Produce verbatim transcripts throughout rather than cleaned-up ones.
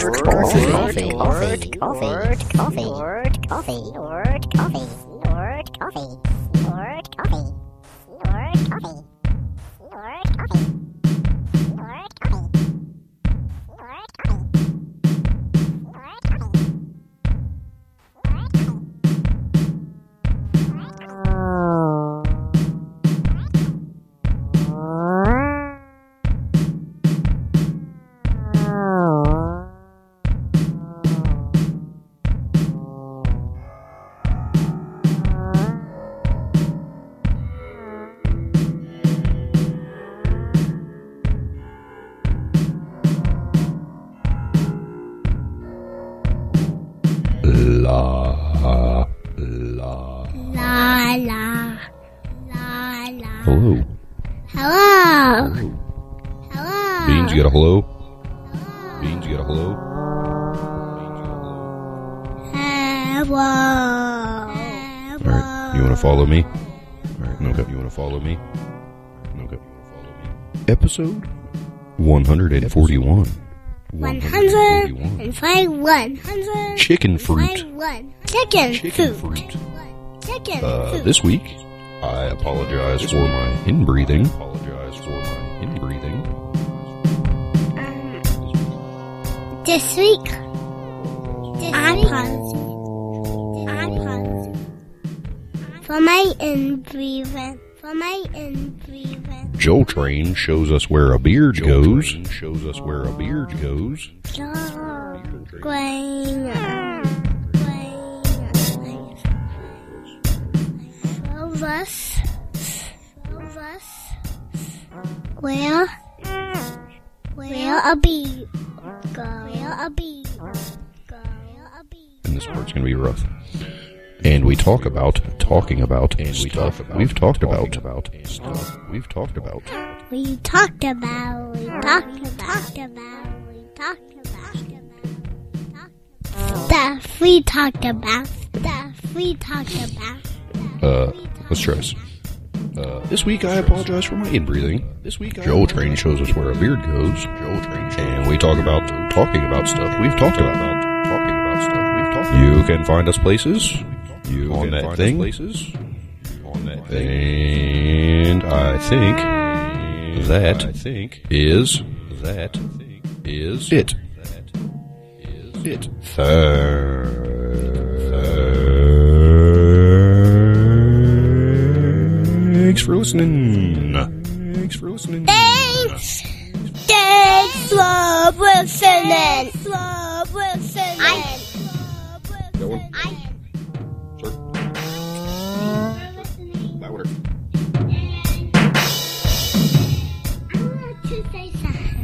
Word coffee. Coffee. Coffee. Coffee. Coffee. Word coffee. Word coffee. Word coffee. Word coffee. Word coffee. Word coffee. Word coffee. Word coffee. Hello. Hello. Hello. Beans, you got a hello? Beans, you got a hello? Hello. Alright, you want to follow me? Alright, okay. You want to follow me? Okay. Episode one forty-one. one forty-one. Chicken fruit. Chicken, Chicken fruit. fruit. Chicken Uh, fruit. this week, I apologize for my inbreathing. Apologize for my inbreathing. This week, this I apologize. I apologize for my inbreathing. For my inbreathing. Joel Train shows us where a beard Joel goes. Train shows us where a beard goes. Joel Train. Shows us. Shows us. Where. Where a bee go. Where a bee go. And this part's gonna be rough. And we talk about talking about and we stuff talk about, we've talked about about stuff we've talked about. We talked about. We talked about. We talked about. Stuff we talked about. Stuff we talked about. Uh, let's try this. Uh, this week I apologize for my inbreathing. This week Joel Train shows us where a beard goes. Joel Train and we talk about talking about stuff we've talked about. Talking about stuff we've talked about. You can find us places. You on that thing. Places. On that thing. And I think that I think is that is it. That is it. Thanks for listening. Thanks for listening. Thanks. Thanks for listening. For listening. I. That one. I. Sir. Louder. I want to say something.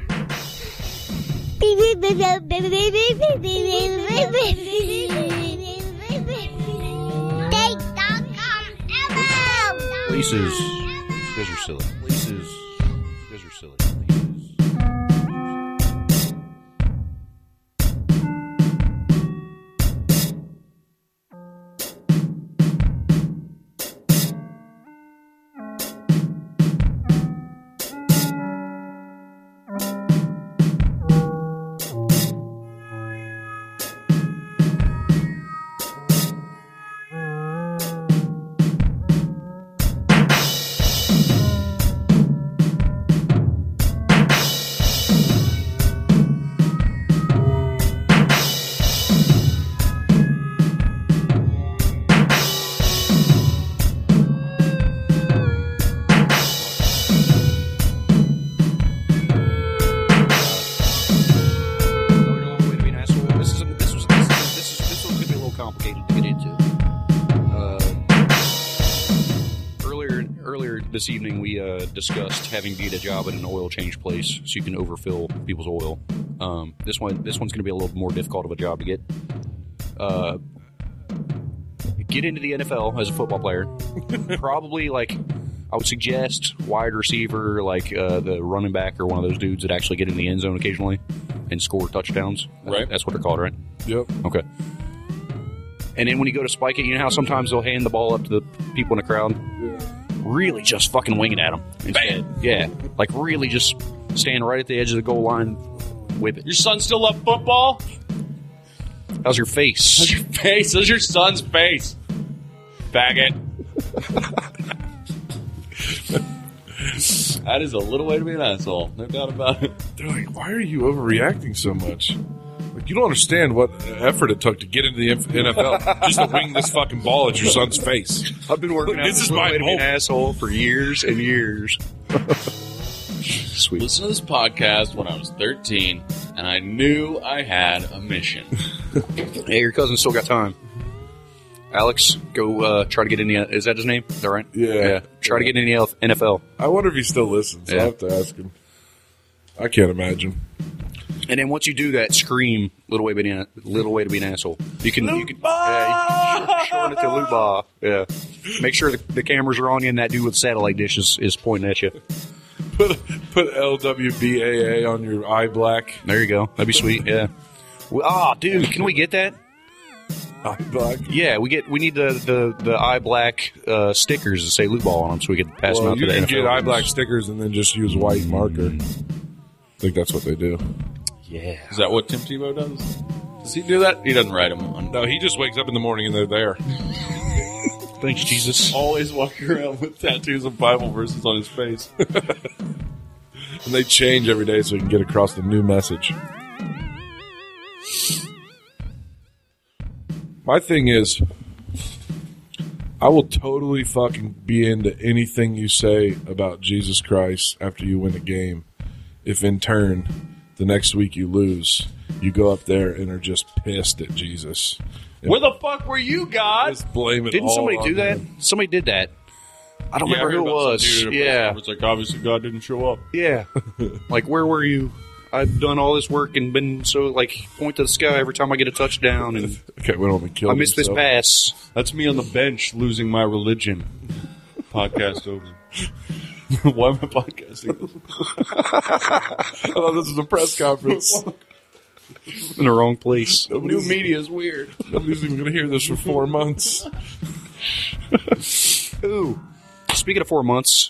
Beep beep beep beep beep beep beep beep beep beep beep beep. Take dot com ever. Places. You guys are silly. Places. You guys are silly. This evening we uh, discussed having to get a job at an oil change place so you can overfill people's oil. Um, this one, this one's going to be a little more difficult of a job to get. Uh, get into the N F L as a football player. Probably like I would suggest wide receiver, like uh, the running back or one of those dudes that actually get in the end zone occasionally and score touchdowns. Right. That's what they're called, right? Yep. Okay. And then when you go to spike it, you know how sometimes they'll hand the ball up to the people in the crowd? Yeah. Really just fucking wing it at them. Bam! Yeah. Like really just stand right at the edge of the goal line, Whip it. Your son still love football? How's your face? How's your face? How's your son's face? Faggot. That is a little way to be an asshole. No doubt about it. They're like, why are you overreacting so much? Like, you don't understand what effort it took to get into the N F L just to wing this fucking ball at your son's face. I've been working out This is little my way to be an hope. asshole for years and years. Sweet. Listen to this podcast when I was thirteen, and I knew I had a mission. Hey, your cousin still got time. Alex, go uh, try to get in the... Is that his name? Is that right? Yeah. Try to get in the N F L. I wonder if he still listens. Yeah. I'll have to ask him. I can't imagine. And then once you do that, scream "Little way to be an, little way to be an asshole." You can, you can, yeah, you can shorten it to Luba. Yeah. Make sure the, the cameras are on you, and that dude with the satellite dish is, is pointing at you. Put put L W B A A on your eye black. There you go. That'd be sweet. Yeah. Ah, oh, dude, can we get that? Eye black. Yeah, we get we need the the, the eye black uh, stickers that say "Loot Ball" on them, so we can pass them Well, out you to the can N F L get eye games. black stickers and then just use white marker. I think that's what they do. Yeah. Is that what Tim Tebow does? Does he do that? He doesn't write them on. No, he just wakes up in the morning and they're there. Thanks, Jesus. Always walking around with tattoos of Bible verses on his face. And they change every day so he can get across the new message. My thing is, I will totally fucking be into anything you say about Jesus Christ after you win a game. If in turn, the next week you lose, you go up there and are just pissed at Jesus. And Where the fuck were you, God? just blame it Didn't all somebody on do that? him. Somebody did that. I don't Yeah, I remember heard who it about some was. dude at a press Yeah. conference, like, obviously God didn't show up. Yeah. Like, where were you? I've done all this work and been so, like, point to the sky every time I get a touchdown, and Okay, went on and killed I missed this himself. pass. That's me on the bench losing my religion. Podcast over. Why am I podcasting? Oh, this is a press conference. In the wrong place. New media is weird. Nobody's even going to hear this for four months. Ooh. Speaking of four months,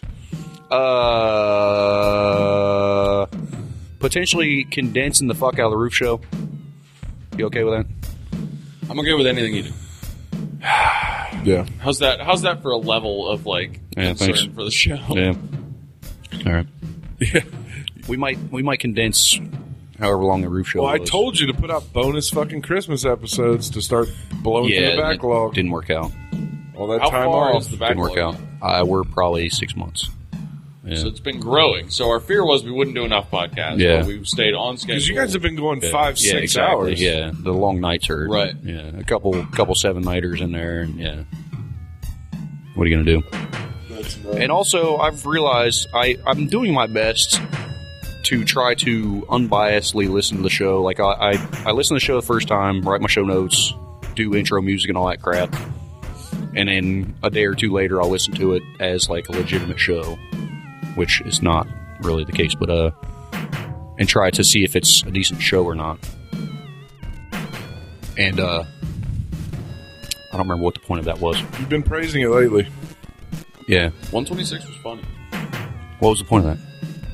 uh, potentially condensing the fuck out of the roof show. You okay with that? I'm okay with anything you do. Yeah. How's that? How's that for a level of like Yeah, concern thanks. for the show? Yeah. All right. Yeah. We might we might condense however long the roof show Well, I was. told you to put out bonus fucking Christmas episodes to start blowing yeah, through the backlog. it didn't work out. All that How time far off. is the Didn't backlog? work out. Uh, we're probably six months. Yeah. So it's been growing. So our fear was we wouldn't do enough podcasts. Yeah. But we've stayed on schedule. Because you guys have been going five, yeah, six exactly. hours. Yeah, the long nights are Right. Yeah, a couple couple seven nighters in there, and yeah. What are you gonna do? That's nuts. And also, I've realized I I'm doing my best to try to unbiasedly listen to the show. Like I I, I listen to the show the first time, write my show notes, do intro music and all that crap, and then a day or two later, I'll listen to it as like a legitimate show, which is not really the case, but uh, and try to see if it's a decent show or not. And uh, I don't remember what the point of that was. You've been praising it lately. Yeah, one twenty-six was funny. what was the point of that?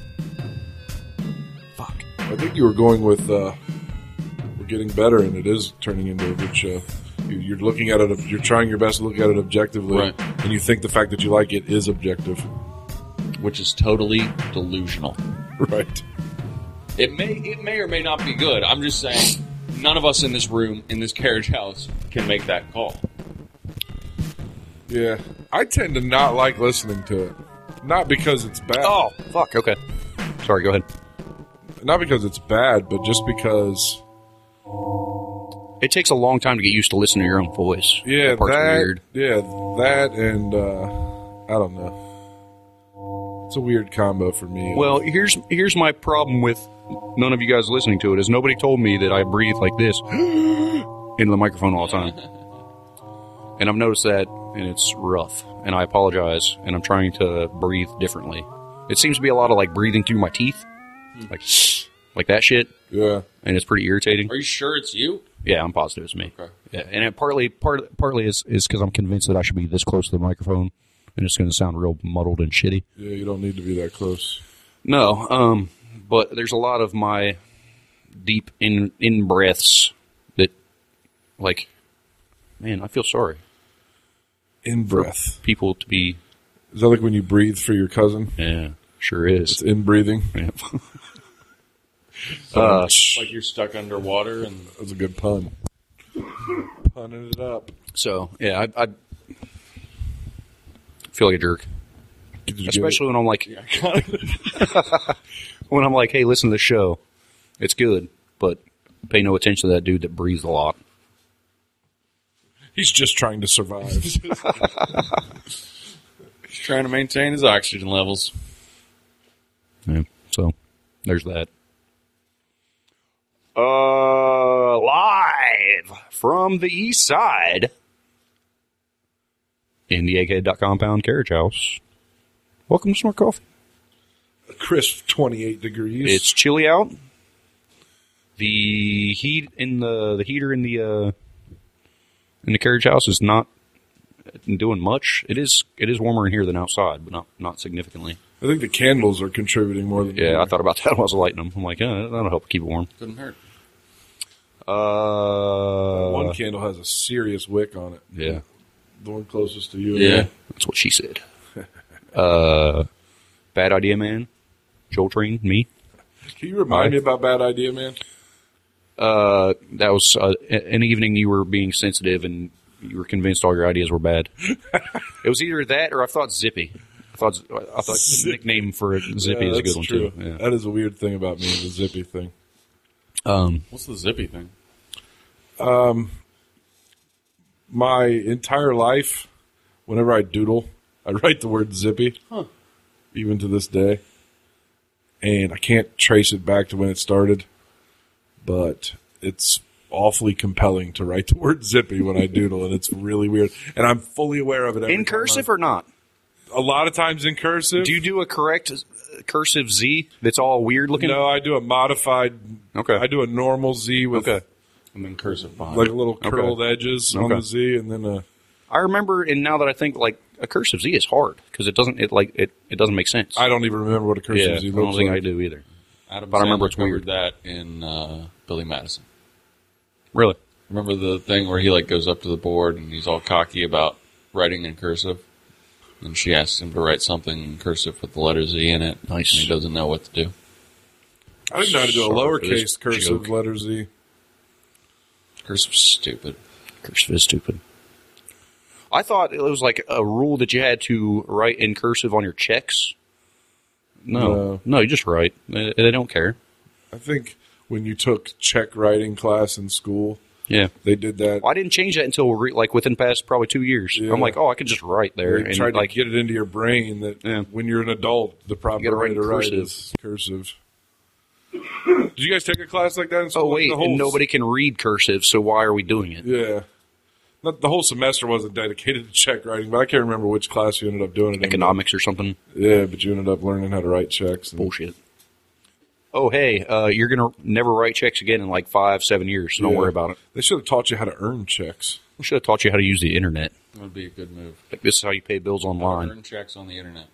Fuck. I think you were going with, uh, we're getting better and it is turning into a good show. You- You're looking at it, you're trying your best to look at it objectively. Right. And you think the fact that you like it is objective. Which is totally delusional. Right. It may it may or may not be good. I'm just saying none of us in this room, in this carriage house, can make that call. Yeah. I tend to not like listening to it. Not because it's bad. Oh, fuck. Okay. Sorry, go ahead. Not because it's bad, but just because, It takes a long time to get used to listening to your own voice. yeah, That part's that, weird. yeah, that and, uh, I don't know. It's a weird combo for me. Well, here's here's my problem with none of you guys listening to it is nobody told me that I breathe like this into the microphone all the time. And I've noticed that, and it's rough. And I apologize, and I'm trying to breathe differently. It seems to be a lot of like breathing through my teeth, like like that shit, yeah. and it's pretty irritating. Are you sure it's you? Yeah, I'm positive it's me. Okay. Yeah, and it partly part partly is is because I'm convinced that I should be this close to the microphone, and it's going to sound real muddled and shitty. Yeah, you don't need to be that close. No, um, but there's a lot of my deep in in breaths that, like, man, I feel sorry In breath. people to be. Is that like when you breathe for your cousin? Yeah, sure It's is. in breathing. Yeah. uh, Like you're stuck underwater and That was a good pun. Punning it up. so yeah, I, I feel like a jerk, Did you get especially when I'm like, when I'm like, hey, listen to the show, it's good, but pay no attention to that dude that breathes a lot. it? He's just trying to survive. trying to maintain his oxygen levels. Yeah, so there's that. Uh, live from the east side in the egghead dot compound carriage house. Welcome to Smart Coffee. Crisp twenty-eight degrees. It's chilly out. The heat in the the heater in the uh, in the carriage house is not doing much. It is it is warmer in here than outside, but not not significantly. I think the candles are contributing more than Yeah, I thought about that when I was lighting them. I'm like, yeah, that'll help keep it warm. Couldn't hurt. Uh, One candle has a serious wick on it. yeah, The one closest to you. Yeah. that's what she said. uh, bad idea, man. Joel Train, me. Can you remind Hi. me about Bad Idea, man? Uh, that was uh, an evening you were being sensitive and you were convinced all your ideas were bad. It was either that or I thought Zippy. I thought I thought the nickname for Zippy Yeah, is a good that's one true. too. Yeah. That is a weird thing about me, the zippy thing. Um, What's the zippy thing? My entire life, whenever I doodle, I write the word zippy, Huh. even to this day. And I can't trace it back to when it started, but it's awfully compelling to write the word zippy when I doodle, and it's really weird. And I'm fully aware of it. every in time cursive I'm- or not? a lot of times in cursive. Do you do a correct uh, cursive Z that's all weird looking? No, I do a modified. Okay. I do a normal Z with Okay. And then cursive behind. like a little Okay. curled edges on Okay. the Z, and then a. I remember, and now that I think, like a cursive Z is hard because it doesn't. It like it, it doesn't make sense. I don't even remember what a cursive yeah, Z I looks don't think like. I do either. Adam but I remember Sandler it's weird. covered that in uh, Billy Madison. Really? Remember the thing where he like goes up to the board and he's all cocky about writing in cursive, and she asks him to write something in cursive with the letter Z in it. Nice. And he doesn't know what to do. I didn't know how to do a Sorry for this lowercase cursive joke. letter Z. Cursive's stupid. Cursive is stupid. I thought it was like a rule that you had to write in cursive on your checks. No, No. no, you just write. They, they don't care. I think when you took check writing class in school, Yeah. they did that. Well, I didn't change that until re- like within past probably two years. Yeah. I'm like, oh, I can just write there. They and tried like, to get it into your brain that Yeah. when you're an adult, the proper You gotta way write to write cursive. is cursive. Did you guys take a class like that in school? oh wait, the whole, and nobody can read cursive, so why are we doing it? Yeah. Not, the whole semester wasn't dedicated to check writing, but I can't remember which class you ended up doing it in. Economics or something? Yeah, but you ended up learning how to write checks. And, Bullshit. Oh hey, uh, you're gonna never write checks again in like five, seven years. So don't Yeah. worry about it. They should have taught you how to earn checks. We should have taught you how to use the internet. That would be a good move. Like this is how you pay bills online. Earn checks on the internet.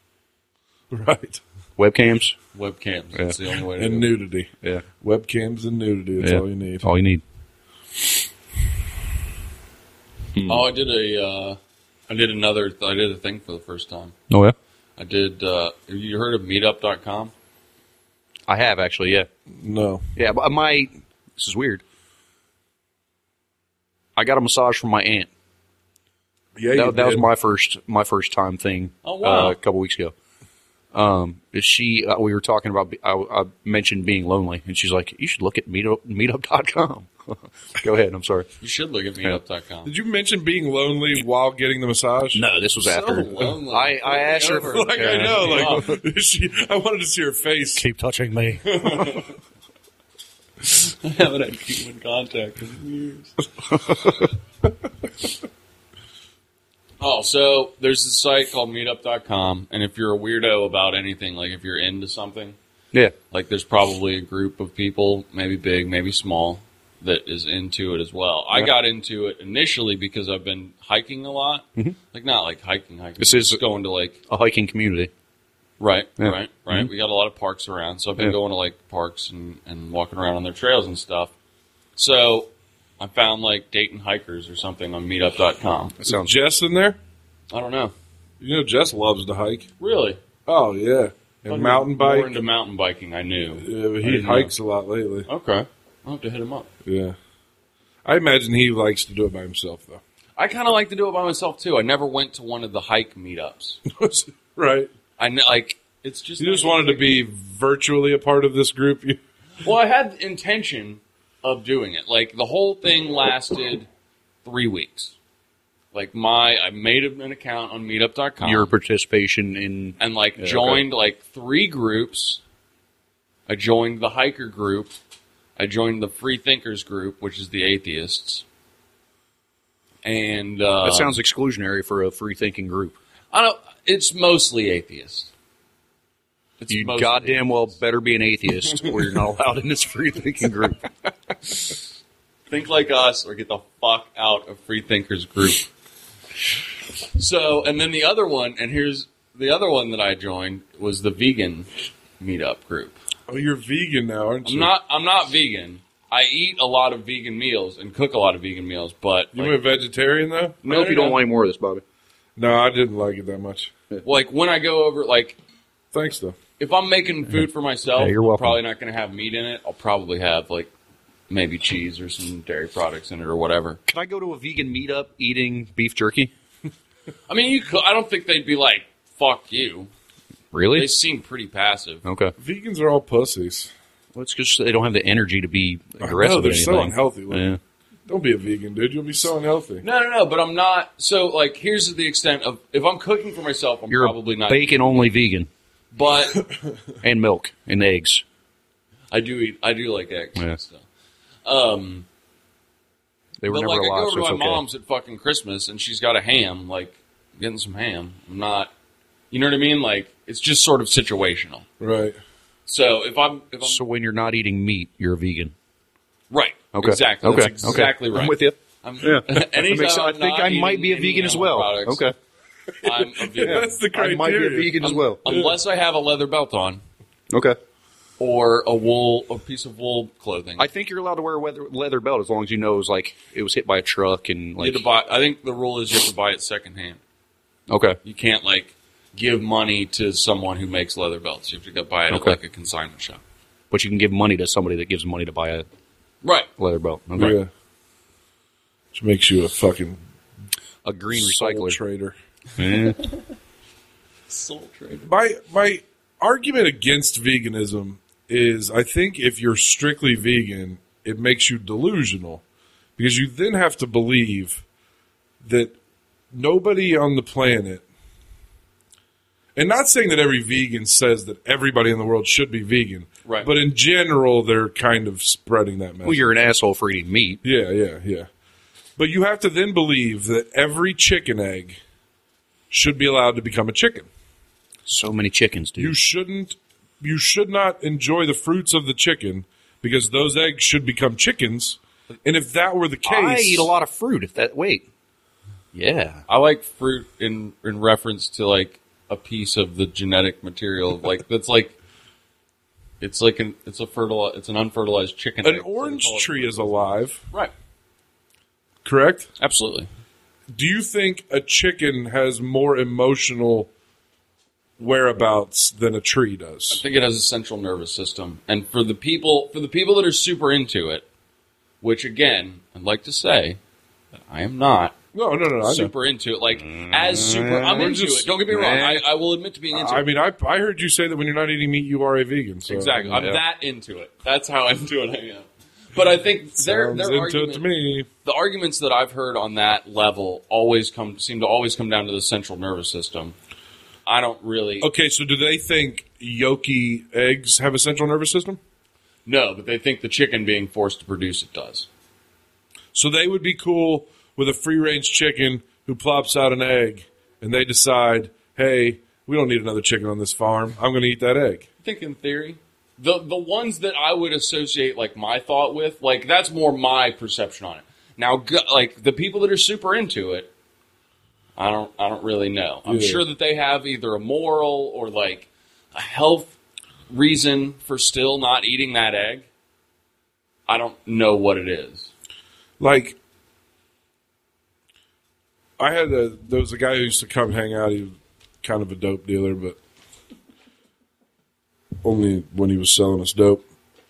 Right. Webcams. Webcams. That's the only way to And do it. nudity. Yeah, Webcams and nudity. That's yeah. all you need. All you need. Oh, I did a, uh, I did another, I did a thing for the first time. Oh yeah, I did, uh, have you heard of meetup dot com? I have actually. Yeah, No. yeah. But my this is weird. I got a massage from my aunt. Yeah, you That, that was did. my first my first time thing. Oh, wow. uh, a couple weeks ago. Um, she uh, we were talking about. I, I mentioned being lonely, and she's like, "You should look at meetup meetup dot com." Go ahead. I'm sorry. You should look at meetup dot com. Did you mention being lonely while getting the massage? No, this was So after. lonely. I, I asked her. Over. Like Yeah. I know, like she, I wanted to see her face. Keep touching me. I haven't had human contact in years. Oh, so there's this site called meetup dot com, and if you're a weirdo about anything, like if you're into something, Yeah. like there's probably a group of people, maybe big, maybe small, that is into it as well. I Yeah. got into it initially because I've been hiking a lot. Mhm. Like not like hiking, hiking. This is- just going to like A hiking community. Right, Yeah. right, right. Mhm. We got a lot of parks around, so I've been Yeah. going to like parks and, and walking around on their trails and stuff. So I found like Dayton hikers or something on meetup dot com. That Is sounds Jess in there? I don't know. You know, Jess loves to hike. Really? Oh, yeah. Thought And he mountain was more bike. into mountain biking, I knew. Yeah, but I he didn't hikes a lot lately. Okay. I'll have to hit him up. Yeah. I imagine he likes to do it by himself, though. I kind of like to do it by myself too. I never went to one of the hike meetups. Right. I kn- like it's just You just wanted to be virtually a part of this group? You- Well, I had the intention of doing it. Like the whole thing lasted three weeks. Like my, I made an account on meetup dot com. your participation in. and like Yeah, joined like three groups. I joined the hiker group. I joined the free thinkers group, which is the atheists. And uh, That sounds exclusionary for a free thinking group. I don't. It's mostly atheists. It's You mostly goddamn well better be an atheist, or you're not allowed in this free thinking group. think like us or get the fuck out of free thinkers group. So, and then the other one, and here's the other one that I joined was the vegan meetup group. Oh, you're vegan now, aren't I'm you? not. I'm not vegan. I eat a lot of vegan meals and cook a lot of vegan meals, but You like, went vegetarian, though? I no, hope no, you don't no. want any more of this, Bobby. No, I didn't like it that much. like when I go over, like Thanks, though. if I'm making food for myself, Hey, you're I'm welcome. probably not going to have meat in it. I'll probably have like maybe cheese or some dairy products in it or whatever. Can I go to a vegan meetup eating beef jerky? I mean, you. Could, I don't think they'd be like "fuck you." Really? They seem pretty passive. Okay. Vegans are all pussies. Well, it's just they don't have the energy to be I aggressive. know, they're at so anything. unhealthy. Yeah. Don't be a vegan, dude. You'll be so unhealthy. No, no, no. But I'm not. So, like, here's the extent of if I'm cooking for myself, I'm You're probably a not. bacon only vegan But and milk and eggs. I do eat. I do like eggs Yeah. and stuff. Um, They were but never like, I alive, go over so to it's my okay. mom's at fucking Christmas, and she's got a ham. Like, getting some ham. I'm not. You know what I mean? Like, it's just sort of situational. Right. So if I'm, if I'm So when you're not eating meat, you're a vegan. right, Okay. exactly, Okay. that's exactly okay. right. I'm with you. I'm, Yeah. That anytime makes sense. I I'm think not I might eating be a any vegan as animal well. products, Okay. I'm a vegan. That's the I criteria. might be a vegan as well. Unless I have a leather belt on Okay. or a wool, a piece of wool clothing. I think you're allowed to wear a leather, leather belt as long as you know it was like it was hit by a truck and You like. have to buy. I think the rule is you have to buy it secondhand. Okay. You can't like give money to someone who makes leather belts. You have to go buy it at Okay. like a consignment shop. But you can give money to somebody that gives money to buy a Right. leather belt. Okay. Yeah. Which makes you a fucking A green soul recycler. trader. Eh. Soul trader. My my argument against veganism is I think if you're strictly vegan, it makes you delusional because you then have to believe that nobody on the planet, and not saying that every vegan says that everybody in the world should be vegan, Right. but in general they're kind of spreading that message. Well, you're an asshole for eating meat. Yeah, yeah, yeah. But you have to then believe that every chicken egg should be allowed to become a chicken. So many chickens, dude. You shouldn't you should not enjoy the fruits of the chicken because those eggs should become chickens. And if that were the case, I eat a lot of fruit. If that wait, yeah. I like fruit in in reference to like a piece of the genetic material, like that's like it's like an it's a fertile it's an unfertilized chicken. an egg, so they orange call it tree fruit. is alive, Right. correct? Absolutely. Do you think a chicken has more emotional whereabouts than a tree I does? think it has a central nervous system, and for the people for the people that are super into it, which again I'd like to say that I am not No, no, no, no. I know. super into it. Like as super, I'm We're into just- it. Don't get me wrong. I, I will admit to being into I it. mean, I I heard you say that when you're not eating meat, you are a vegan. So, Exactly. I'm yeah. that into it. That's how into it I am. But I think their Sounds their into argument, it to me. the arguments that I've heard on that level always come seem to always come down to the central nervous system. I don't really Okay, so do they think yolky eggs have a central nervous system? know, but they think the chicken being forced to produce it does. So they would be cool with a free range chicken who plops out an egg, and they decide, hey, we don't need another chicken on this farm. I'm going to eat that egg. I think in theory, the the ones that I would associate like my thought with, like that's more my perception on it. Now, go- like the people that are super into it, I don't I don't really know. I'm Yeah. sure that they have either a moral or like a health reason for still not eating that egg, I don't know what it is. Like, I had a, there was a guy who used to come hang out. He was kind of a dope dealer, but only when he was selling us dope.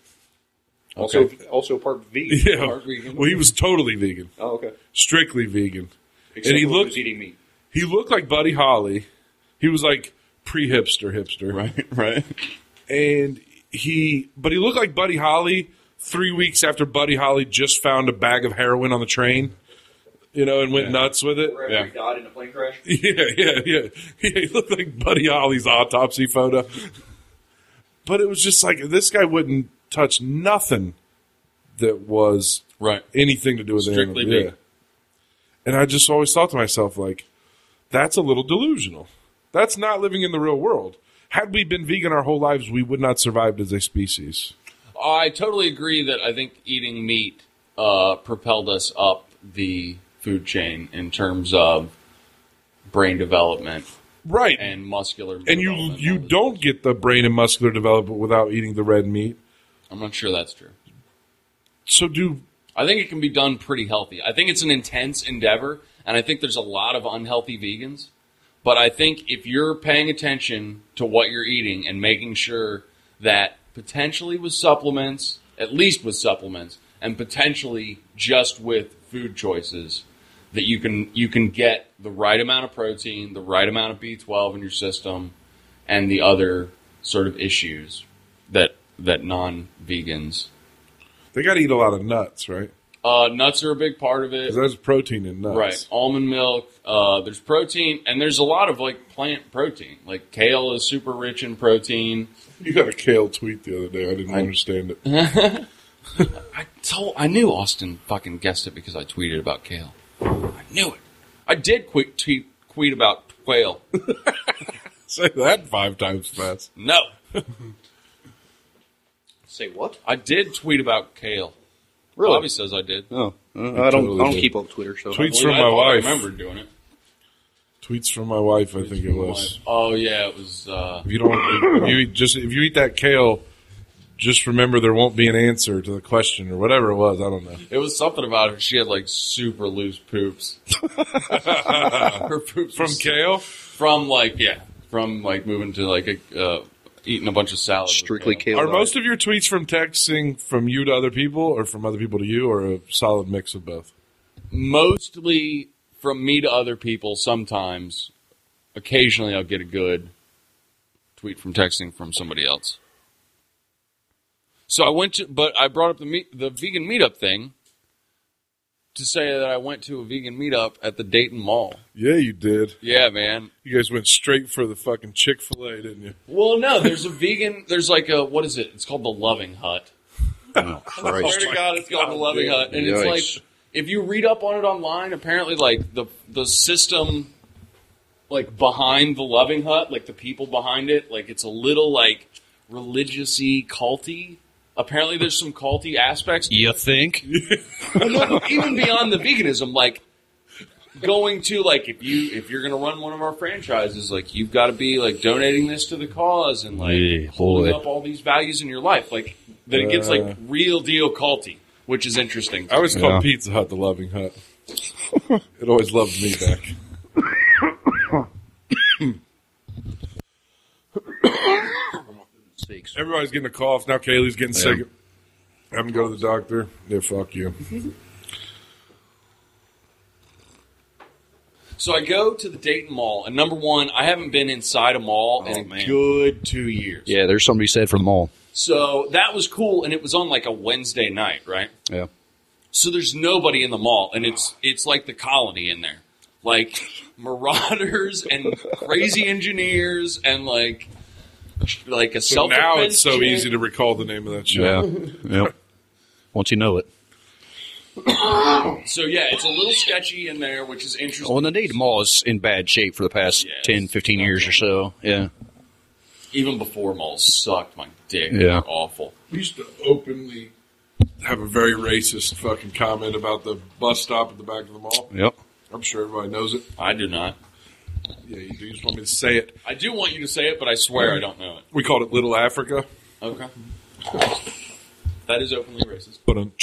Also, Okay. also part vegan. Yeah. Part vegan. Well, he was totally vegan. Oh, okay. Strictly vegan. Except and he when looked was eating meat. he looked like Buddy Holly. He was like pre-hipster hipster. Right, right. And he but he looked like Buddy Holly three weeks after Buddy Holly just found a bag of heroin on the train. You know, and went Yeah. nuts with it. Wherever Yeah. he died in a plane crash. Yeah, yeah, yeah. Yeah, he looked like Buddy Holly's autopsy photo. But it was just like this guy wouldn't touch nothing that was Right. anything to do with Strictly animals. Yeah. vegan. And I just always thought to myself, like, that's a little delusional. That's not living in the real world. Had we been vegan our whole lives, we would not survive as a species. I totally agree that I think eating meat uh, propelled us up the food chain in terms of brain development Right. and muscular And you development, you all this. don't get the brain and muscular development without eating the red meat. I'm not sure that's true. So do I think it can be done pretty healthy. I think it's an intense endeavor, and I think there's a lot of unhealthy vegans. But I think if you're paying attention to what you're eating and making sure that potentially with supplements, at least with supplements, and potentially just with food choices, that you can you can get the right amount of protein, the right amount of B twelve in your system, and the other sort of issues that that non-vegans. they got to eat a lot of nuts, right? Uh, nuts are a big part of it. Because there's protein in nuts. Right. Almond milk. Uh, there's protein, and there's a lot of like plant protein. Like kale is super rich in protein. You got a kale tweet the other day. I didn't understand it. I told, I knew Austin fucking guessed it because I tweeted about kale. I knew it. I did quick tweet tweet about quail. Say that five times fast. No, Say what? I did tweet about kale. Really? Bobby says I did. Oh, uh, I don't. totally I don't did. keep up Twitter. So Tweets I from my thought I wife. remember doing it. Tweets from my wife, I think it was. Oh yeah, it was. Uh, If you don't, if you eat, just if you eat that kale, just remember there won't be an answer to the question or whatever it was. I don't know. it was something about her. She had like super loose poops. Her poops From were kale, From like yeah, from like moving to like a, uh, eating a bunch of salad. with strictly kale. kale. are diet. most of your tweets from texting from you to other people, or from other people to you, or a solid mix of both? Mostly from me to other people. Sometimes, occasionally, I'll get a good tweet from texting from somebody else. So I went to, but I brought up the meet, the vegan meetup thing to say that I went to a vegan meetup at the Dayton Mall. Yeah, you did. Yeah, man. You guys went straight for the fucking Chick-fil-A, didn't you? Well, no, there's a vegan. There's like a what is it? It's called the Loving Hut. Oh, I Christ. swear to God, it's called the Loving damn. Hut, and Yikes. it's like if you read up on it online, apparently, like the the system, like behind the Loving Hut, like the people behind it, like it's a little like religious-y, culty. Apparently, there's some culty aspects. You think? Well, no, but even beyond the veganism, like going to like if you if you're gonna run one of our franchises, like you've got to be like donating this to the cause and like Yeah, holding boy. up all these values in your life, like that it gets Uh. like real deal culty, which is interesting. I always Yeah. called Pizza Hut the Loving Hut. It always loved me back. Sakes. Everybody's getting a cough. Now Kaylee's getting Yeah. sick. Having to go to the doctor. Yeah, fuck you. So I go to the Dayton Mall, and number one, I haven't been inside a mall in Oh, a man. good two years. Yeah, there's something to be said for them all. So that was cool, and it was on like a Wednesday night, right? Yeah. So there's nobody in the mall, and it's it's like the colony in there, like marauders and crazy engineers and like like a So self. now it's so easy to recall the name of that show. Yeah. Yep. Once you know it. So yeah, it's a little sketchy in there, which is interesting. Well, and the Dayton Mall is in bad shape for the past Yes. ten, fifteen years or so. Yeah. Even before malls sucked my dick. Yeah. They're awful. We used to openly have a very racist fucking comment about the bus stop at the back of the mall. Yep. I'm sure everybody knows it. I do not. Yeah, you do. You just want me to say it. I do want you to say it, but I swear I don't know it. We called it Little Africa. Okay. That is openly racist. But um,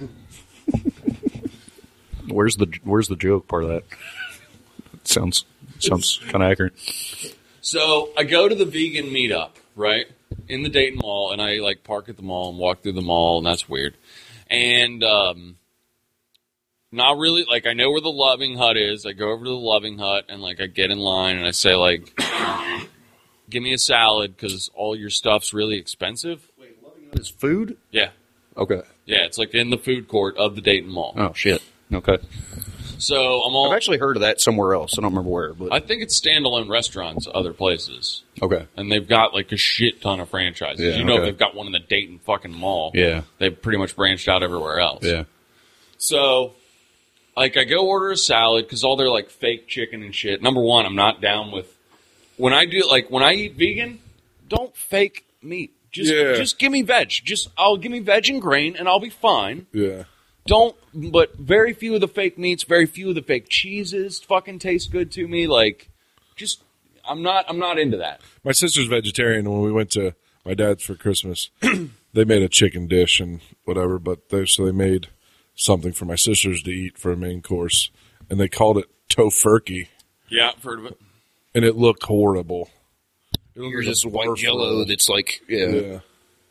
Where's the Where's the joke part of that? sounds sounds kind of accurate. So I go to the vegan meetup, right, in the Dayton Mall, and I like park at the mall and walk through the mall, and that's weird. And um, not really, like I know where the Loving Hut is. I go over to the Loving Hut, and like I get in line, and I say like, "Give me a salad because all your stuff's really expensive." Wait, Loving Hut is food? Yeah, Okay. yeah, it's like in the food court of the Dayton Mall. Oh shit. Okay. So I'm all. I've actually heard of that somewhere else. I don't remember where, but I think it's standalone restaurants, other places. okay. And they've got like a shit ton of franchises. Yeah, you know, okay. if they've got one in the Dayton fucking mall. Yeah. They've pretty much branched out everywhere else. Yeah. So, like, I go order a salad because all their like fake chicken and shit. Number one, I'm not down with when I do like when I eat vegan. Don't fake meat. Just Yeah. just give me veg. Just I'll give me veg and grain, and I'll be fine. yeah. Don't. But very few of the fake meats, very few of the fake cheeses fucking taste good to me. Like, just I'm not I'm not into that. My sister's vegetarian, and when we went to my dad's for Christmas, they made a chicken dish and whatever, but they so they made something for my sisters to eat for a main course, and they called it tofurkey, Yeah, I've heard of it. and it looked horrible. It looked Here's like a this white barf jello roll. that's like, yeah, Yeah.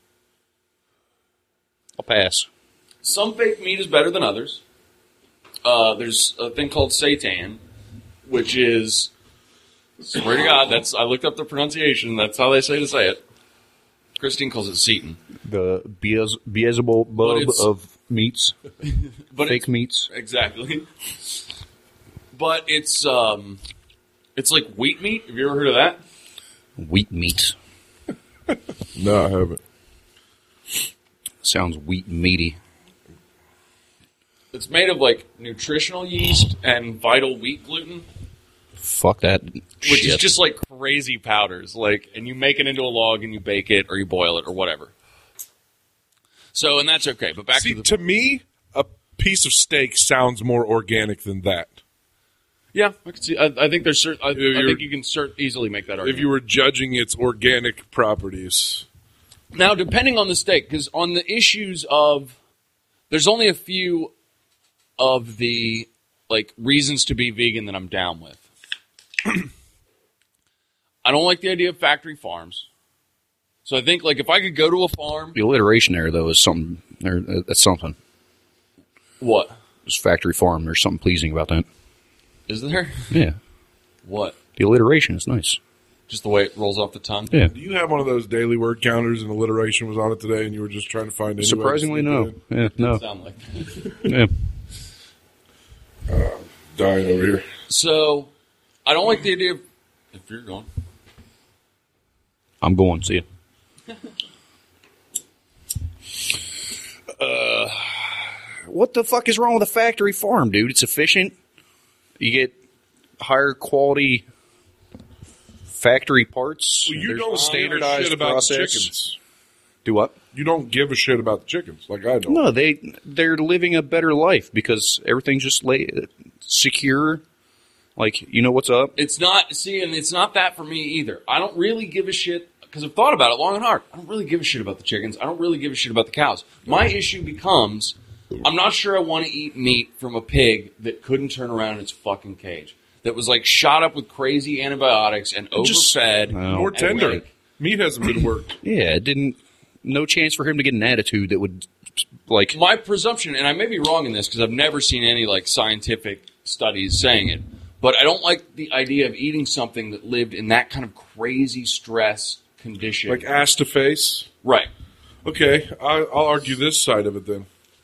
I'll pass. Some fake meat is better than others. Uh, there's a thing called seitan, which is, swear to God, that's I looked up the pronunciation. That's how they say to say it. Christine calls it Seton, The Beaz- Beelzebub But it's- of meats, but fake it's, meats. exactly. But it's um, it's like wheat meat. Have you ever heard of that? Wheat meat. No, I haven't. Sounds wheat meaty. It's made of like nutritional yeast and vital wheat gluten, Fuck that which shit. is just like crazy powders. Like, and you make it into a log and you bake it or you boil it or whatever. So, and that's okay. But back See, to the to me, a piece of steak sounds more organic than that. yeah, I can see. I, I think there's certain. I, I You're- think you can cert, easily make that argument. If you were judging its organic properties. Now, depending on the steak, because on the issues of, there's only a few of the like reasons to be vegan that I'm down with. I don't like the idea of factory farms. So I think like if I could go to a farm, The alliteration there, though, is something. Or, uh, that's something. what It's factory farm. There's something pleasing about that. is there? Yeah. What? The alliteration is nice. Just the way it rolls off the tongue. Yeah. Do you have one of those daily word counters and alliteration was on it today and you were just trying to find any way to Surprisingly, sneak no. it in? Yeah, no. Sound like that. Yeah. Dying over here. So I don't like the idea of if you're going. I'm going. See ya. uh, what the fuck is wrong with a factory farm, dude? It's efficient. You get higher quality factory parts. Well, you There's don't standardized give a shit about process. the chickens. Do what? You don't give a shit about the chickens like I don't. No, they they're living a better life because everything's just lay, secure. Like, you know what's up. It's not, see, and it's not that for me either. I don't really give a shit, because I've thought about it long and hard. I don't really give a shit about the chickens. I don't really give a shit about the cows. My issue becomes, I'm not sure I want to eat meat from a pig that couldn't turn around in its fucking cage. That was, like, shot up with crazy antibiotics and Just- overfed. No. More and, tender. like, Meat hasn't been worked. Yeah, it didn't. No chance for him to get an attitude that would, like, my presumption, and I may be wrong in this because I've never seen any, like, scientific studies saying it, but I don't like the idea of eating something that lived in that kind of crazy stress condition. Like ass to face. right. Okay, I, I'll argue this side of it then.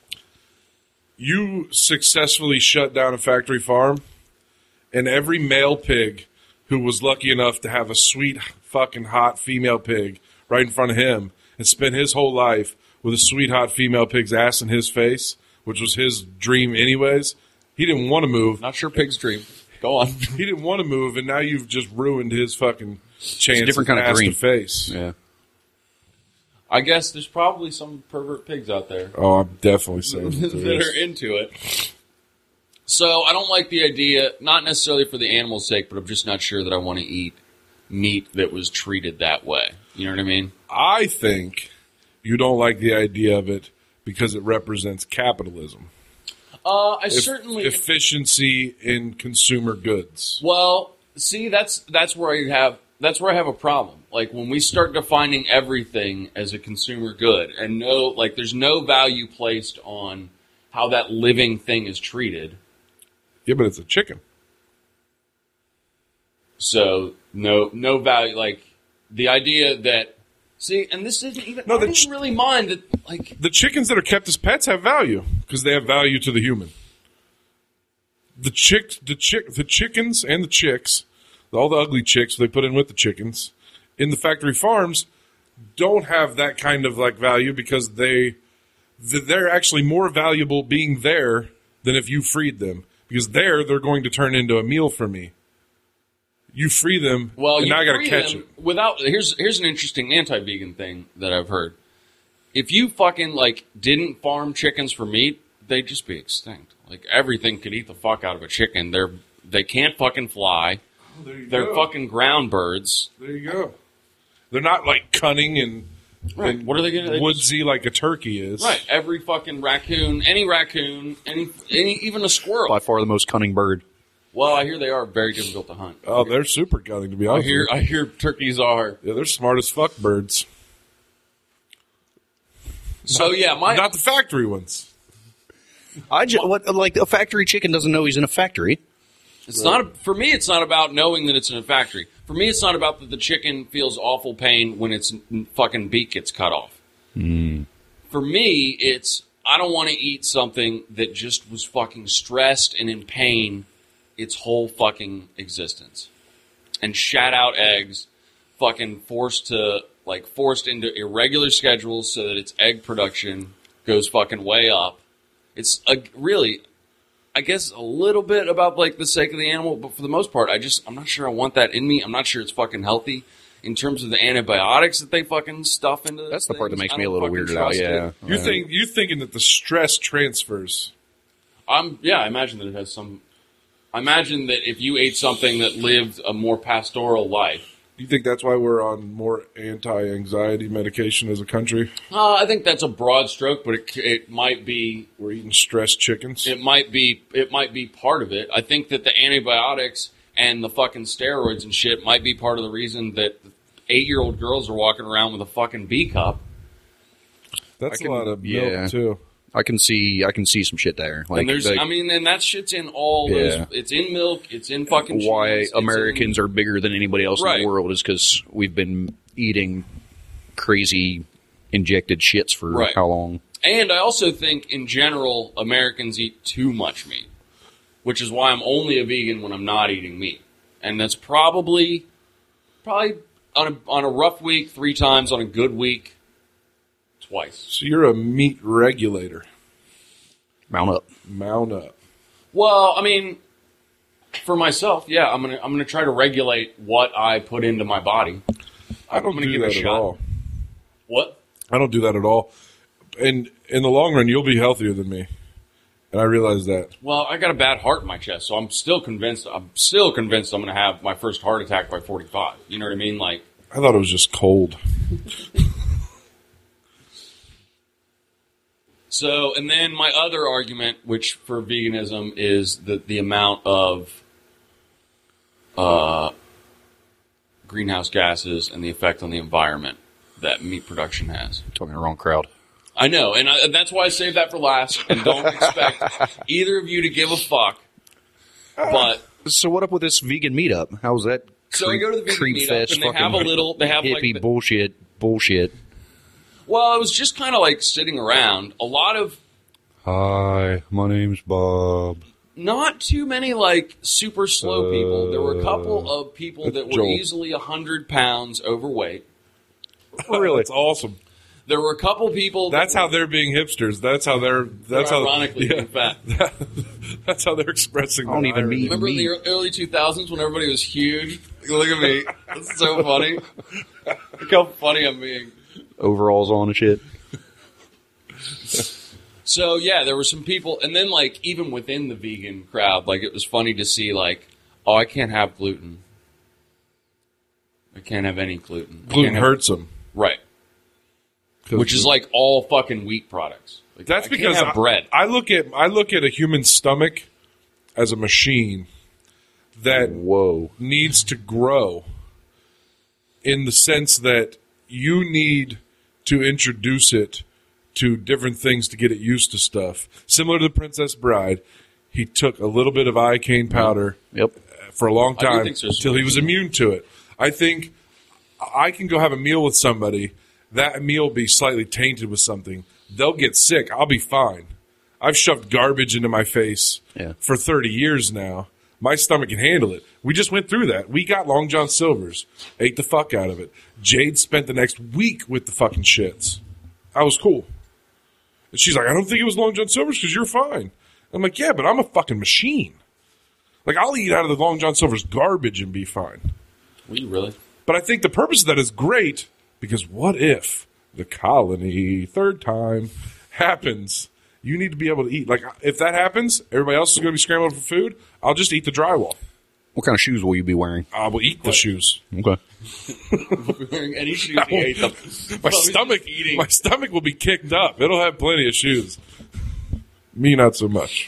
You successfully shut down a factory farm, and every male pig who was lucky enough to have a sweet, fucking hot female pig right in front of him and spend his whole life with a sweet, hot female pig's ass in his face, which was his dream anyways, he didn't want to move. Not sure pig's dream. Go on. He didn't want to move, and now you've just ruined his fucking chance different kind of ass dream. to face. yeah. I guess there's probably some pervert pigs out there Oh, I'm definitely saying that that there are is. into it. So I don't like the idea, not necessarily for the animal's sake, but I'm just not sure that I want to eat meat that was treated that way. You know what I mean? I think you don't like the idea of it because it represents capitalism. Uh, I Eff- certainly efficiency in consumer goods. Well, see, that's that's where I have that's where I have a problem. Like when we start defining everything as a consumer good, and no, like there's no value placed on how that living thing is treated. Yeah, but it's a chicken. So no no value. Like the idea that see, and this isn't even. No, I the didn't ch- really mind that. Like The chickens that are kept as pets have value because they have value to the human. The chicks, the chick, the chickens and the chicks, all the ugly chicks they put in with the chickens in the factory farms don't have that kind of like value because they they're actually more valuable being there than if you freed them because there they're going to turn into a meal for me. You free them, well, and you now I got to free catch them it. without. Here's here's an interesting anti-vegan thing that I've heard. If you fucking like didn't farm chickens for meat, they'd just be extinct. Like everything could eat the fuck out of a chicken. They're they can't fucking fly. Oh, there you They're go. fucking ground birds. There you go. They're not like cunning and, Right. and What are they gonna- they woodsy like a turkey is. Right. Every fucking raccoon, any raccoon, any, any even a squirrel. By far the most cunning bird. Well, I hear they are very difficult to hunt. Oh, they're super cunning to be I honest. hear with you. I hear turkeys are. Yeah, they're smart as fuck birds. So yeah, my Not the factory ones. I just, what, like a factory chicken doesn't know he's in a factory. It's not a, for me. It's not about knowing that it's in a factory. For me, it's not about that the chicken feels awful pain when its n- fucking beak gets cut off. For me, it's I don't want to eat something that just was fucking stressed and in pain its whole fucking existence, and shat out eggs, fucking forced to like forced into irregular schedules so that its egg production goes fucking way up. It's a, really. I guess a little bit about like the sake of the animal, but for the most part, I just I'm not sure I want that in me. I'm not sure it's fucking healthy in terms of the antibiotics that they fucking stuff into. That's those the part that things. makes I me a don't little fucking weirded out. trust Yeah, it. You think you thinking that the stress transfers? I'm yeah. I imagine that it has some. I imagine that if you ate something that lived a more pastoral life, You think that's why we're on more anti-anxiety medication as a country? uh, I think that's a broad stroke, but it it might be We're eating stressed chickens. It might be it might be part of it. I think that the antibiotics and the fucking steroids and shit might be part of the reason that eight-year-old girls are walking around with a fucking B cup. That's I can- a lot of yeah. milk too. I can see I can see some shit there. Like, and there's, like I mean, and that shit's in all Yeah. those. It's in milk. It's in fucking. why cheese, it's Americans in, are bigger than anybody else in Right. the world is because we've been eating crazy injected shits for Right. how long? And I also think, in general, Americans eat too much meat, which is why I'm only a vegan when I'm not eating meat. And that's probably, probably on a, on a rough week, three times. On a good week, twice. So you're a meat regulator. Mount up. Mount up. Well, I mean, for myself, yeah, I'm gonna I'm gonna try to regulate what I put into my body. I don't I'm gonna do give it a that at shot. all. What? I don't do that at all. And in the long run, you'll be healthier than me. And I realize that. Well, I got a bad heart in my chest, so I'm still convinced. I'm still convinced I'm gonna have my first heart attack by forty-five. You know what I mean? Like, I thought it was just cold. so, and then my other argument, which for veganism, is that the amount of uh, greenhouse gases and the effect on the environment that meat production has. Talking to the wrong crowd. I know, and, I, and that's why I saved that for last, and don't expect either of you to give a fuck. But So what up with this vegan meetup? How's that? So I go to the vegan creep meetup, fest, and they fucking have a little- they have, like, hippie the- bullshit, bullshit. well, I was just kind of like sitting around. A lot of Hi, my name's Bob. not too many like super slow people. There were a couple of people that were Joel. easily a hundred pounds overweight. Really? That's awesome. There were a couple people. That's that how they're being hipsters. That's how they're. That's were how. ironically being fat. That's how they're expressing. I don't their even irony. mean- Remember in the early two thousands when everybody was huge? Look at me. That's so funny. Look how funny I'm being. Overalls on and shit. So yeah, there were some people, and then like even within the vegan crowd, like it was funny to see like, oh, I can't have gluten. I can't have any gluten. I Gluten can't have- hurts them. right? Which is like all fucking wheat products. Like, That's I can't because have I, bread. I look at I look at a human stomach as a machine that Whoa. needs to grow in the sense that you need to introduce it to different things to get it used to stuff. Similar to the Princess Bride, he took a little bit of iocane powder Yep. for a long I do time think so. until he was immune to it. I think I can go have a meal with somebody, that meal be slightly tainted with something. They'll get sick. I'll be fine. I've shoved garbage into my face Yeah. for thirty years now. My stomach can handle it. We just went through that. We got Long John Silver's, ate the fuck out of it. Jade spent the next week with the fucking shits. I was cool. And she's like, I don't think it was Long John Silver's because you're fine. I'm like, yeah, but I'm a fucking machine. Like, I'll eat out of the Long John Silver's garbage and be fine. Were you really? But I think the purpose of that is great because what if the colony, third time, happens? You need to be able to eat. Like, if that happens, everybody else is going to be scrambling for food. I'll just eat the drywall. What kind of shoes will you be wearing? I will eat the shoes. Okay. Wearing any shoes he ate them. My stomach, eating. my stomach will be kicked up. It'll have plenty of shoes. Me, not so much.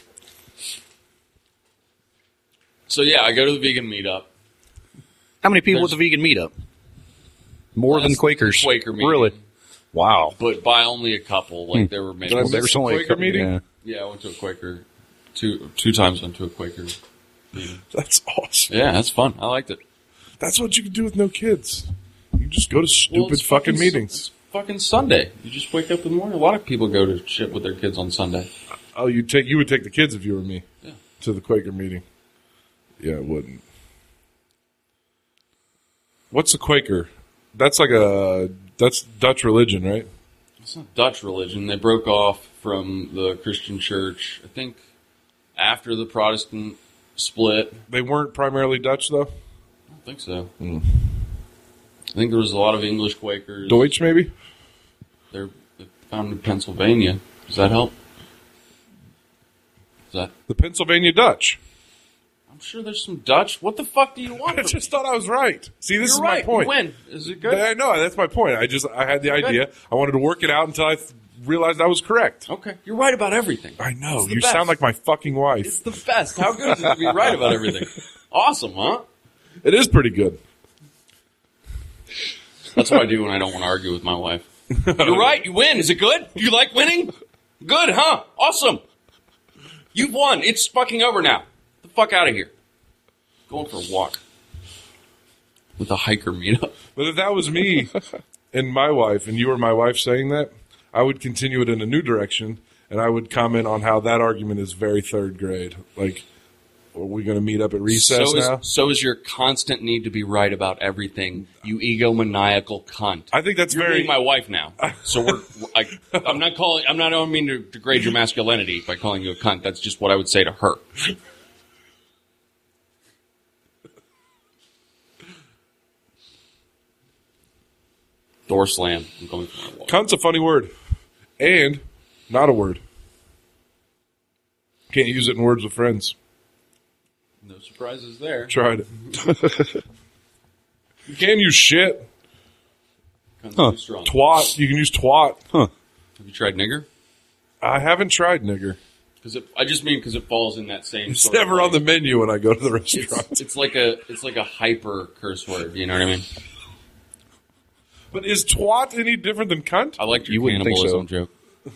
So yeah, I go to the vegan meetup. How many people There's- at the vegan meetup? More than Less Quakers. Quaker meeting. Really? Wow. But by only a couple. Like there were maybe Did I Well, miss there's the only a Quaker couple- meeting? yeah. yeah, I went to a Quaker two two times. Went to a Quaker. That's awesome. Yeah, that's fun. I liked it. That's what you can do with no kids. You just go to stupid Well, it's fucking, meetings. It's fucking Sunday. You just wake up in the morning. A lot of people go to shit with their kids on Sunday. Oh, you take you would take the kids if you were me Yeah. to the Quaker meeting. Yeah, I wouldn't. What's a Quaker? That's like a that's Dutch religion, right? It's not Dutch religion. They broke off from the Christian church, I think, after the Protestant split. They weren't primarily Dutch though. I don't think so. I think there was a lot of English Quakers. Deutsch maybe. They're they're found in Pennsylvania. Does that help? Is that? The Pennsylvania Dutch. I'm sure there's some Dutch. What the fuck do you want? I from just me? thought I was right. See, this You're is right. my point. When is it good? I know that's my point. I just I had the idea. I wanted to work it out until I th- realized I was correct. Okay, you're right about everything. I know It's the you best. sound like my fucking wife. It's the best. How good is it to be right about everything? Awesome, huh? It is pretty good. That's what I do when I don't want to argue with my wife. You're right. You win. Is it good? Do you like winning? Good, huh? Awesome. You've won. It's fucking over now. Get the fuck out of here. Going for a walk with a hiker meetup. But if that was me and my wife, and you were my wife saying that, I would continue it in a new direction, and I would comment on how that argument is very third grade. Like, are we going to meet up at recess so is, now? so is your constant need to be right about everything, you egomaniacal cunt. I think that's You're very. being my wife now, so we're. I, I'm not calling. I'm not. I don't mean to degrade your masculinity by calling you a cunt. That's just what I would say to her. Door slam. I'm going for my walk. Cunt's a funny word, and not a word. Can't use it in words with friends. No surprises there. Tried it. You can use shit. Cunt's Huh. too strong. Twat. You can use twat. Huh. Have you tried nigger? I haven't tried nigger. Because I just mean because it falls in that same. It's sort of never on the like- menu when I go to the restaurant. It's, it's like a it's like a hyper curse word. You know what I mean? But is twat any different than cunt? I liked your You wouldn't think cannibalism so. joke.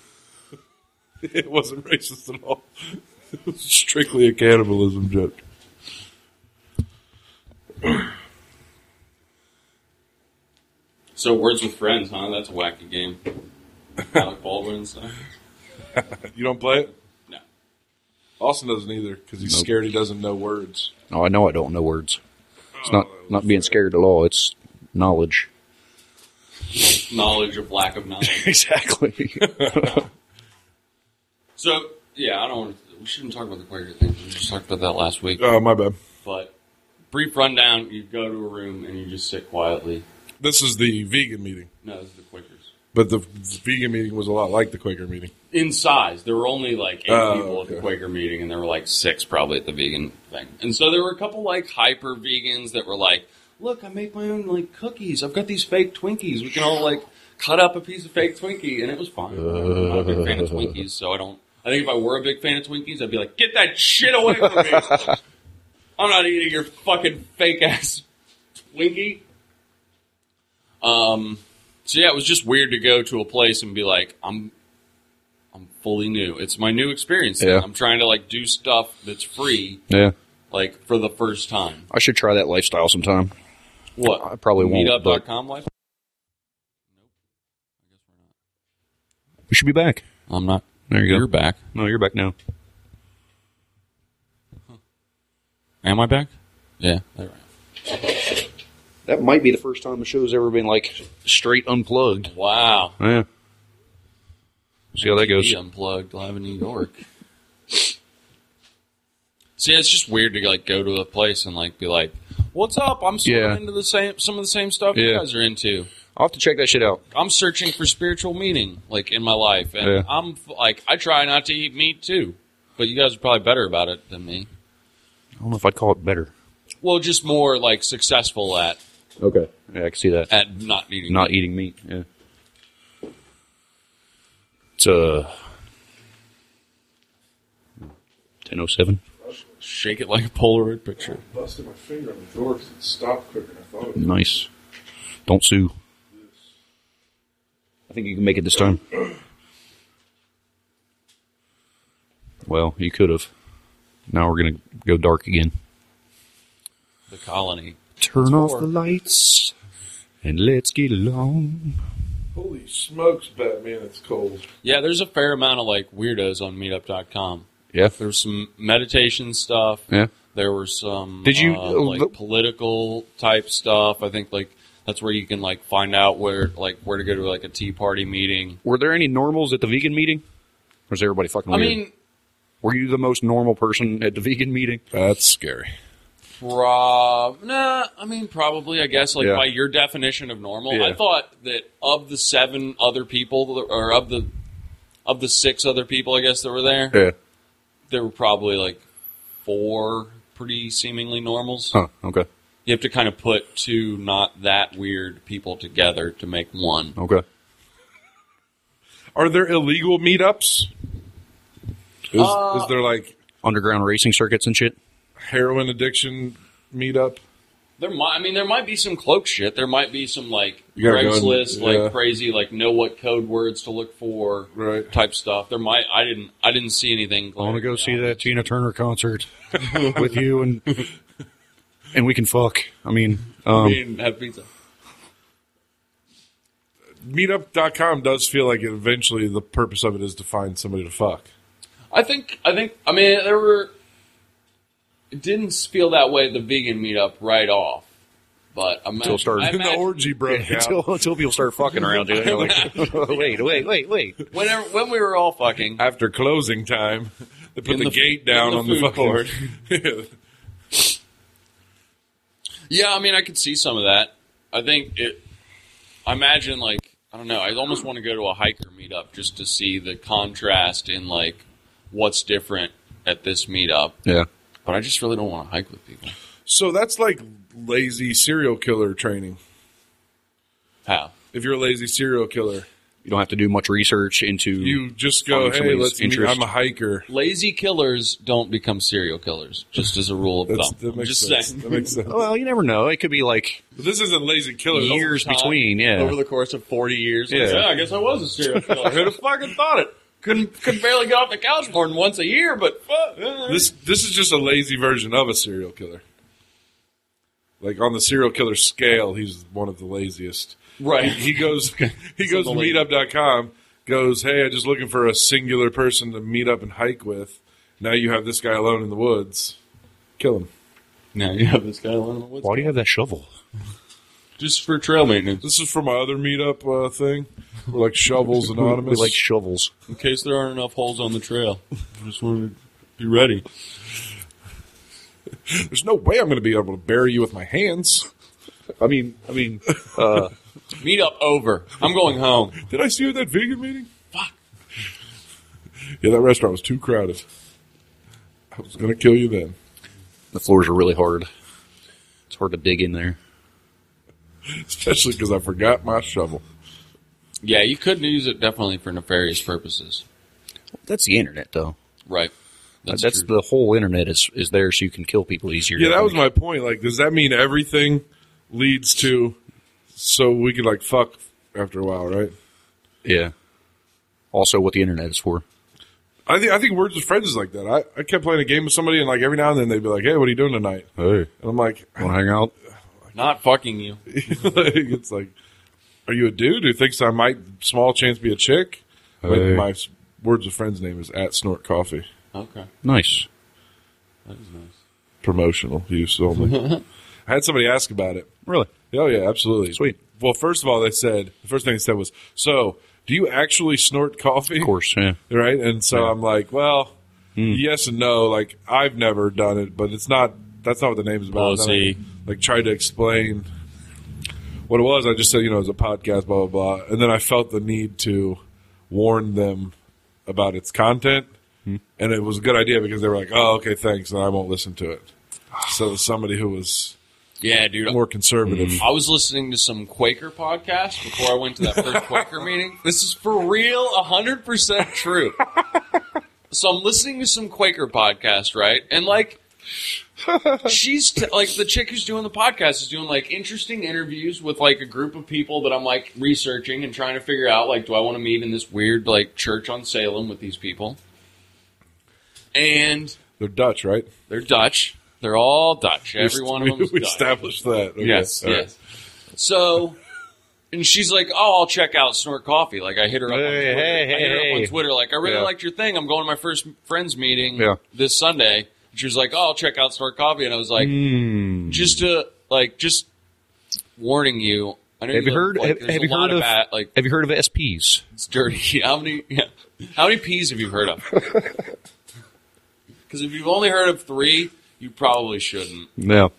It wasn't racist at all. It was strictly a cannibalism joke. So words with friends, huh? That's a wacky game. Alec Baldwin and stuff. You don't play it? No. Austin doesn't either because he's Nope. scared he doesn't know words. Oh, I know I don't know words. It's not not being scared at all. It's knowledge. Knowledge of lack of knowledge. Exactly. So yeah, I don't. want to... We shouldn't talk about the Quaker thing. We just talked about that last week. Oh, my bad. But brief rundown: you go to a room and you just sit quietly. This is the vegan meeting. No, this is the Quakers. But the vegan meeting was a lot like the Quaker meeting. In size, there were only like eight Oh, people okay. at the Quaker meeting, and there were like six probably at the vegan thing. And so there were a couple like hyper vegans that were like, "Look, I make my own like cookies. I've got these fake Twinkies. We can all like cut up a piece of fake Twinkie," and it was fine. I'm not a big fan of Twinkies, so I don't. I think if I were a big fan of Twinkies, I'd be like, "Get that shit away from me! I'm not eating your fucking fake ass Twinkie." Um. So yeah, it was just weird to go to a place and be like, "I'm." I'm fully new. It's my new experience. Yeah. I'm trying to like do stuff that's free, Yeah. like for the first time. I should try that lifestyle sometime. What? I probably won't, Meetup but- dot com life? We should be back. I'm not. There you go. You're back. No, you're back now. Am I back? Yeah. There I am. That might be the first time the show's ever been like straight unplugged. Wow. Yeah. See how that goes. Be unplugged live in New York. See, it's just weird to like go to a place and like be like, "What's up? I'm sort Yeah. of into the same some of the same stuff you Yeah. guys are into. I'll have to check that shit out. I'm searching for spiritual meaning, like in my life, and Yeah. I'm like, I try not to eat meat too, but you guys are probably better about it than me. I don't know if I'd call it better. Well, just more like successful at Okay. Yeah, I can see that. at not eating Not meat. eating meat. Yeah. It's uh ten oh seven. Shake it like a Polaroid picture. Busted my finger on the door because it stopped quicker than I thought it would. Nice. Don't sue. I think you can make it this time. Well, you could have. Now we're gonna go dark again. The colony. Turn off off the the lights and let's get along. Holy smokes, Batman, it's cold. Yeah, there's a fair amount of like weirdos on meetup dot com. Yeah. There's some meditation stuff. Yeah. There were some Did you- uh, like political type stuff. I think like that's where you can like find out where like where to go to like a tea party meeting. Were there any normals at the vegan meeting? Or was everybody fucking I weird? mean, Were you the most normal person at the vegan meeting? That's scary. Prob nah, I mean probably I guess like Yeah. by your definition of normal. Yeah. I thought that of the seven other people that- or of the of the six other people I guess that were there, Yeah. there were probably like four pretty seemingly normals. Huh, okay. You have to kind of put two not that weird people together to make one. Okay. Are there illegal meetups? Is, Uh, is there like Underground racing circuits and shit? heroin addiction meetup? There might, I mean, there might be some cloak shit. There might be some like You gotta go and- Craigslist, yeah. like crazy, like know what code words to look for, Right. type stuff. There might, I didn't, I didn't see anything. I want to go see glaringly that Tina Turner concert with you, and and we can fuck. I mean, um, obvious. I mean, have pizza. Meetup dot com does feel like it eventually the purpose of it is to find somebody to fuck. I think, I think, I mean, there were. It didn't feel that way at the vegan meetup right off, but I Until it started. I Then the imagine- orgy broke out. until, until people start fucking around you. You're like, wait, wait, wait, wait. whenever when we were all fucking. After closing time, they put In the, the- gate down in the on the food fucking court. Yeah, I mean, I could see some of that. I think it. I imagine, like, I don't know. I almost want to go to a hiker meetup just to see the contrast in like what's different at this meetup. Yeah. But I just really don't want to hike with people. So that's like lazy serial killer training. How? If you're a lazy serial killer, You don't have to do much research into. you just go, Find "Hey, somebody's let's meet. interest." I'm a hiker." Lazy killers don't become serial killers, just as a rule of That's, thumb. that I'm makes just sense. saying. That makes sense. Well, you never know. It could be like But this isn't lazy killer. years Over time, between. Yeah. Over the course of forty years. Yeah. Yeah, yeah I guess I was a serial killer. Who'd have fucking thought it? Couldn't couldn't barely get off the couch more than once a year, but fuck. This this is just a lazy version of a serial killer. Like on the serial killer scale, he's one of the laziest. right. He goes he goes to the lazy. meetup dot com, goes, "Hey, I'm just looking for a singular person to meet up and hike with." Now you have this guy alone in the woods. Kill him. Now you have this guy alone in the woods. Why do you have that shovel? Just for trail maintenance, This is from my other meetup uh, thing. We're like Shovels We Anonymous. like shovels. in case there aren't enough holes on the trail. I just wanted to be ready. There's no way I'm going to be able to bury you with my hands. I mean, I mean, uh, Meet up over. I'm going home. Did I see you at that vegan meeting? Fuck. Yeah, that restaurant was too crowded. I was going to kill you then. The floors are really hard. It's hard to dig in there. Especially because I forgot my shovel. Yeah, you could use it definitely for nefarious purposes. That's the internet, though. Right. That's, That's, That's the whole internet is, is there so you can kill people easier. Yeah, that was my point. Like, does that mean everything leads to so we could, like, fuck after a while, right? Yeah. Also what the internet is for. I think I think Words with Friends is like that. I, I kept playing a game with somebody, and, like, every now and then they'd be like, hey, what are you doing tonight? Hey. And I'm like, Want to hang out? Not fucking you. It's like, are you a dude who thinks I might, small chance, be a chick? But Hey. my s- Words with Friends name is at Snort Coffee. Okay. Nice. That is nice. Promotional use only. I had somebody ask about it. Really? Oh, yeah, absolutely. Sweet. Well, first of all, they said, the first thing they said was, so, do you actually snort coffee? Of course, yeah. Right? And so Yeah. I'm like, well, Mm. yes and no. Like, I've never done it, but it's not, that's not what the name is about. Well, And then I, see. like, tried to explain what it was. I just said, you know, it was a podcast, blah, blah, blah. And then I felt the need to warn them about its content. Hmm. And it was a good idea because they were like, oh, okay, thanks, and I won't listen to it. So it was somebody who was Yeah, dude. more conservative. I was listening to some Quaker podcast before I went to that first Quaker meeting. This is for real, one hundred percent true. So I'm listening to some Quaker podcast, right? And, like, she's, t- like, the chick who's doing the podcast is doing, like, interesting interviews with, like, a group of people that I'm, like, researching and trying to figure out, like, do I want to meet in this weird, like, church on Salem with these people? And They're Dutch, right? they're Dutch. They're all Dutch. Every one of them is we Dutch. established that. Okay. Yes, All right. yes. So, and she's like, "Oh, I'll check out Snort Coffee." Like, I hit her up on Hey, Twitter. hey, I hit her hey, up hey. on Twitter. Like, I really Yeah. liked your thing. I'm going to my first friends meeting Yeah. this Sunday. And she was like, "Oh, I'll check out Snort Coffee," and I was like, Mm. "Just to like, just warning you." I know Have you live, heard? Like, have, there's have a you lot heard of? bad, like, have you heard of S Ps? it's dirty. How many? Yeah. How many P's have you heard of? Because if you've only heard of three, you probably shouldn't. No.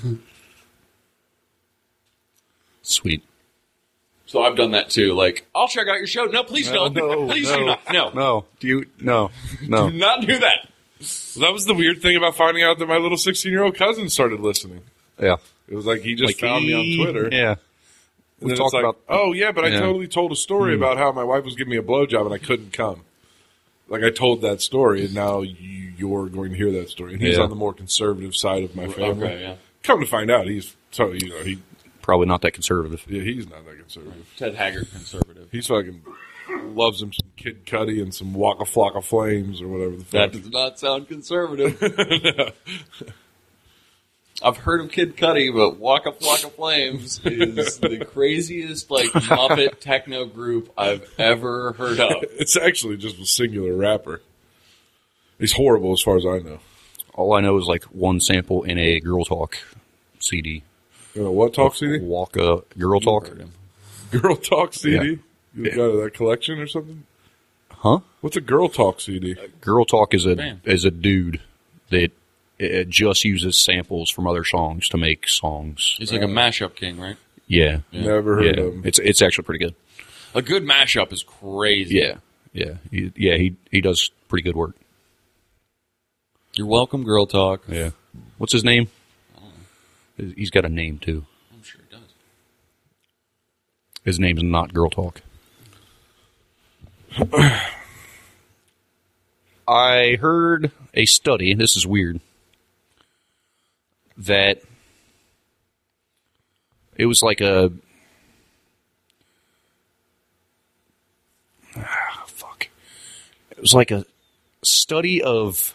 Sweet. So I've done that too. Like, I'll check out your show. No, please don't. no, please no, do not. No. No. Do you? No. No. Do not do that. Well, that was the weird thing about finding out that my little sixteen-year-old cousin started listening. Yeah. It was like he just Like, found me on Twitter. Yeah. And We then talked it's like, about- oh, yeah, but I Yeah. totally told a story about how my wife was giving me a blowjob and I couldn't come. Like, I told that story, and now you, you're going to hear that story. And he's Yeah. on the more conservative side of my family. Okay, yeah. Come to find out, he's so you know he Probably not that conservative. yeah he's not that conservative. Ted Haggard conservative. He's fucking loves him some Kid Cudi and some Waka Flocka Flames or whatever the That fuck. does not sound conservative. I've heard of Kid Cudi, but Waka Flocka Flames is the craziest like Muppet techno group I've ever heard of. It's actually just a singular rapper. He's horrible as far as I know. All I know is like one sample in a Girl Talk C D. You know what Talk C D? Waka Girl Talk. Heard him. Girl Talk C D? Yeah. You Yeah. got that collection or something? Huh? What's a Girl Talk C D? Girl Talk is a Man. is a dude that uh, just uses samples from other songs to make songs. He's like a mashup king, right? Yeah. Never heard Yeah. of him. It's it's actually pretty good. A good mashup is crazy. Yeah. Yeah. He, yeah, he he does pretty good work. You're welcome, Girl Talk. Yeah. What's his name? He's got a name too. I'm sure it does. His name's not Girl Talk. I heard a study, this is weird, that it was like a ah, fuck. It was like a study of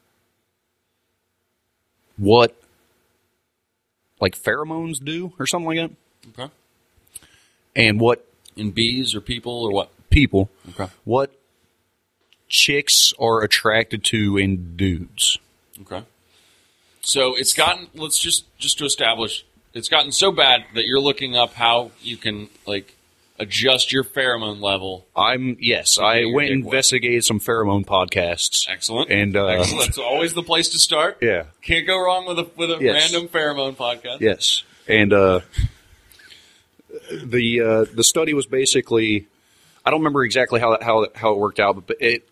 what like pheromones do or something like that. Okay. And what In bees or people or what? people, Okay. what chicks are attracted to in dudes. Okay. So it's gotten. Let's just just to establish, it's gotten so bad that you're looking up how you can like adjust your pheromone level. I'm yes, I your went dick and wet. investigated some pheromone podcasts. Excellent. And uh, Excellent. That's always the place to start. yeah, Can't go wrong with a with a Yes. random pheromone podcast. yes, and uh, the uh, the study was basically, I don't remember exactly how how how it worked out, but it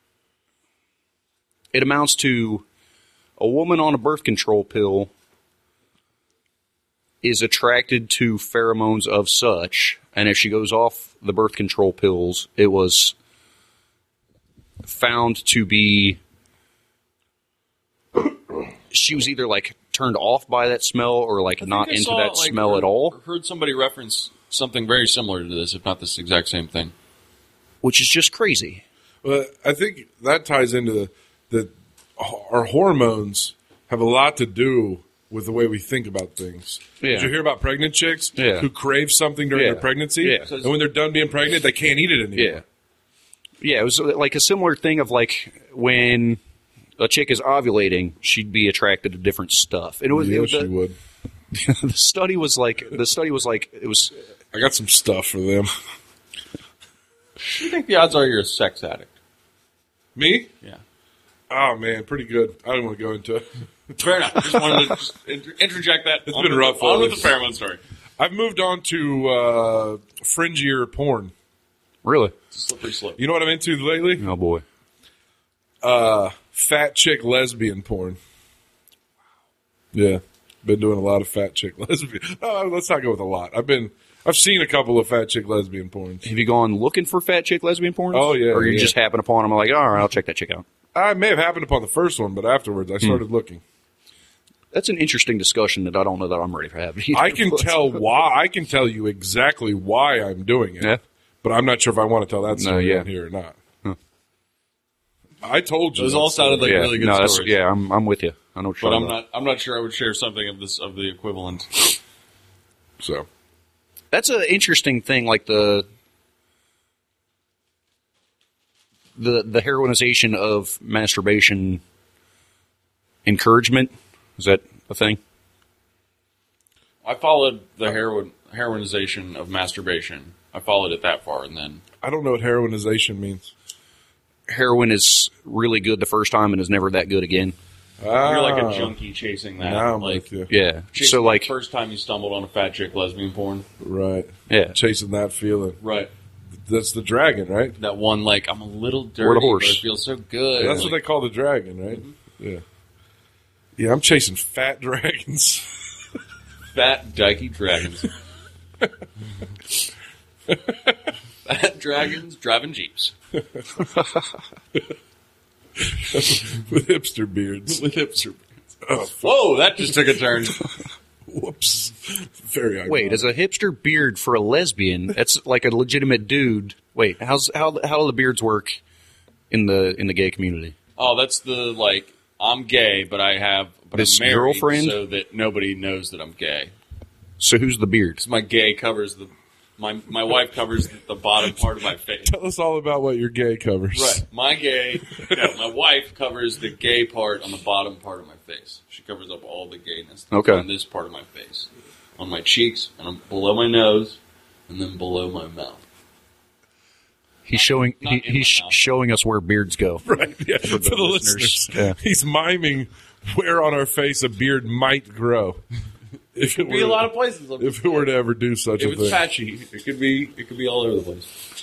it amounts to a woman on a birth control pill is attracted to pheromones of such, and if she goes off the birth control pills, it was found to be she was either like turned off by that smell or like I think not I into saw, that like, smell heard, at all. Heard somebody reference something very similar to this, if not this exact same thing. Which is just crazy. But I think that ties into the, the our hormones have a lot to do with the way we think about things. Yeah. Did you hear about pregnant chicks Yeah. who crave something during Yeah. their pregnancy? Yeah. And when they're done being pregnant, they can't eat it anymore. Yeah. Yeah, it was like a similar thing of like when a chick is ovulating, she'd be attracted to different stuff. And it was, Yeah, it was she the, would. the study was like the study was like it was I got some stuff for them. What do you think the odds are you're a sex addict? Me? Yeah. Oh, man, pretty good. I don't want to go into it. Fair enough. Just wanted to just inter- interject that. It's on been with rough The, on with always. the pheromone story. I've moved on to uh, fringier porn. really. It's a slippery slope. You know what I'm into lately? Oh boy. Uh, fat chick lesbian porn. Yeah, been doing a lot of fat chick lesbian. Oh, let's not go with a lot. I've been, I've seen a couple of fat chick lesbian porns. Have you gone looking for fat chick lesbian porn? Oh, yeah, Or you yeah. just happen upon them like, all right, I'll check that chick out. I may have happened upon the first one, but afterwards I started looking. That's an interesting discussion that I don't know that I'm ready for having. either. I can tell why. I can tell you exactly why I'm doing it. Yeah. But I'm not sure if I want to tell that No, story yeah. on here or not. I told you. Those that all sounded story. like yeah, really good no, that's, stories. yeah, I'm I'm with you. I know what you're But talking I'm about. not. I'm not sure I would share something of this of the equivalent. So That's an interesting thing, like the the the heroinization of masturbation encouragement. Is that a thing? I followed the heroin heroinization of masturbation. I followed it that far, and then I don't know what heroinization means. Heroin is really good the first time and is never that good again. Ah, you're like a junkie chasing that. Now I'm like, with you. Yeah. chasing So the like, first time you stumbled on a fat chick lesbian porn. Right. yeah. Chasing that feeling. Right. That's the dragon, right? That one, like, I'm a little dirty, Word of horse. but it feels so good. That's what Like, they call the dragon, right? Mm-hmm. Yeah. Yeah, I'm chasing fat dragons. fat, dykey dragons. Fat dragons driving jeeps. With hipster beards. With hipster. Oh, Whoa, that just took a turn. whoops. Very ironic. Wait, as a hipster beard for a lesbian, that's like a legitimate dude. Wait, how's how how do the beards work in the in the gay community? Oh, that's the, like, I'm gay, but I have but This I'm married girlfriend? so that nobody knows that I'm gay. So who's the beard? Because my gay covers the, my my wife covers the bottom part of my face. Tell us all about what your gay covers. Right. My gay, no, my wife covers the gay part on the bottom part of my face. She covers up all the gayness that's Okay. on this part of my face. On my cheeks, and on, below my nose, and then below my mouth. He's showing Not he, in he's my mouth. showing us where beards go. Right. Yeah. For the, listeners. listeners. Yeah. He's miming where on our face a beard might grow. If it Could be a were- lot of places. If it were to ever do such if a it's thing. patchy, it could be it could be all over the place.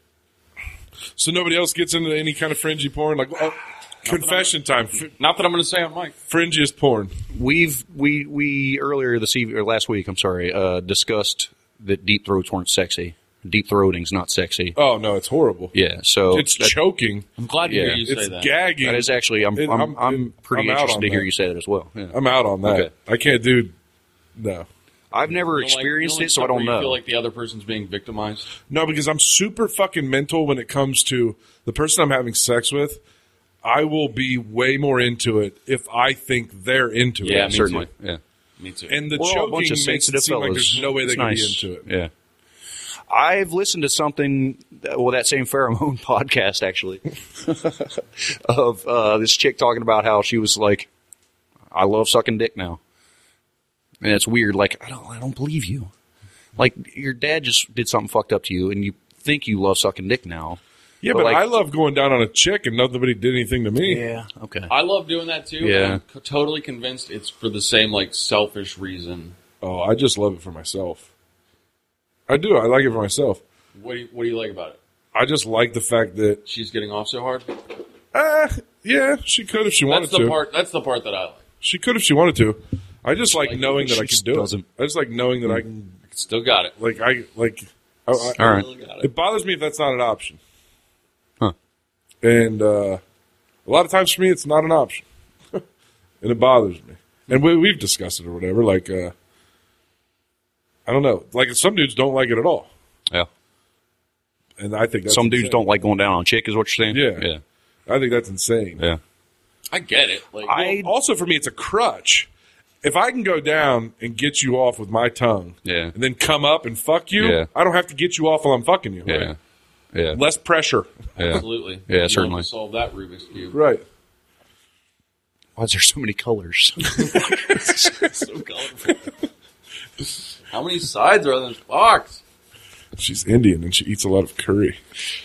So nobody else gets into any kind of fringy porn? Like, oh, confession time. F- Not that I'm going to say on mic. fringiest porn. We've we we earlier this evening or last week, I'm sorry, uh, discussed that deep throats weren't sexy. Deep throating's not sexy. Oh, no, it's horrible. Yeah, so It's that, choking. I'm glad to Yeah. hear you say It's that. gagging. that is actually I'm It- I'm, I'm- I'm, pretty I'm out interested on to hear that. you say that as well. Yeah. I'm out on that. Okay. I can't do. No. I've never You don't like- experienced you don't like it, so I stuff where don't you know. feel like the other person's being victimized. No, because I'm super fucking mental when it comes to the person I'm having sex with. I will be way more into it if I think they're into Yeah, it. me Certainly, too. yeah. Me too. And the We're all a choking bunch of makes it sensitive seem like fellas. there's no way they It's can nice. be into it. Yeah. I've listened to something, well, that same pheromone podcast actually, of uh, this chick talking about how she was like, "I love sucking dick now," and it's weird. Like, I don't, I don't believe you. Like, your dad just did something fucked up to you, and you think you love sucking dick now. Yeah, But, but like- I love going down on a chick and nobody did anything to me. Yeah. Okay. I love doing that too. Yeah. And I'm c- totally convinced it's for the same like selfish reason. Oh, I just love it for myself. I do. I like it for myself. What do you, what do you like about it? I just like the fact that, She's getting off so hard. uh, yeah, she could if she wanted That's the to. part. That's the part that I like. She could if she wanted to. I just like like it, knowing but that I she can do doesn't. it. I just like knowing that I can, Still got it. like, I, like, I, I, All right. Still got it it. bothers me if that's not an option. Huh. And, uh, a lot of times for me, it's not an option. And it bothers me. And we, we've discussed it or whatever. Like, uh, I don't know. Like, some dudes don't like it at all. Yeah. And I think that's Some dudes insane. don't like going down on chick, is what you're saying? Yeah. Yeah. I think that's insane. Yeah. I get it. Like, I- Well, also, for me, it's a crutch. If I can go down and get you off with my tongue, Yeah. and then come up and fuck you, Yeah. I don't have to get you off while I'm fucking you. Yeah. Right? Yeah. Less pressure. Yeah. absolutely. Yeah, No certainly. one can solve that Rubik's cube. Right. Why is there so many colors? So colorful. How many sides are on this box? She's Indian and she eats a lot of curry.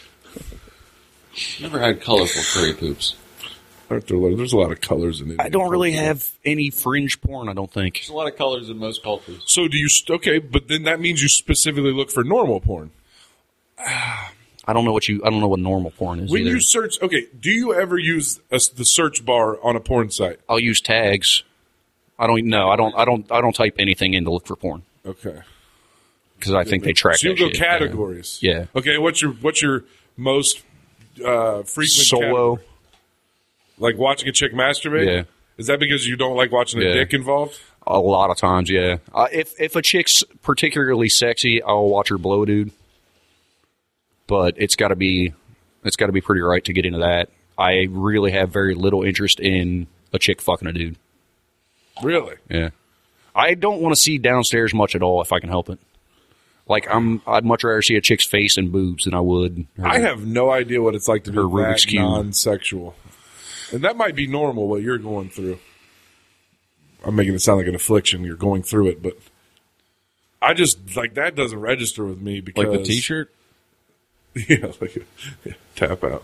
Never had colorful curry poops. Aren't there a lot- There's a lot of colors in it. I don't really have any fringe porn, I don't think. There's a lot of colors in most cultures. So do you? st- Okay, but then that means you specifically look for normal porn. I don't know what you. I don't know what normal porn is When either. you search, okay, do you ever use a, the search bar on a porn site? I'll use tags. I don't know. I don't. I don't. I don't type anything in to look for porn Okay. because I think they track. So you that go shit. categories. Yeah. Okay. What's your What's your most uh, frequent Solo. category? Like watching a chick masturbate? Yeah. Is that because you don't like watching a Yeah. dick involved? A lot of times, yeah. Uh, if if a chick's particularly sexy, I'll watch her blow, dude. But it's got to be, it's got to be pretty right to get into that. I really have very little interest in a chick fucking a dude. Really? Yeah. I don't want to see downstairs much at all if I can help it. Like I'm, I'd much rather see a chick's face and boobs than I would. her- I have no idea what it's like to be Her Rubik's that Cube. non-sexual. And that might be normal, what you're going through. I'm making it sound like an affliction. You're going through it, but I just, like, that doesn't register with me because... like the T-shirt. Yeah, like, yeah, tap out.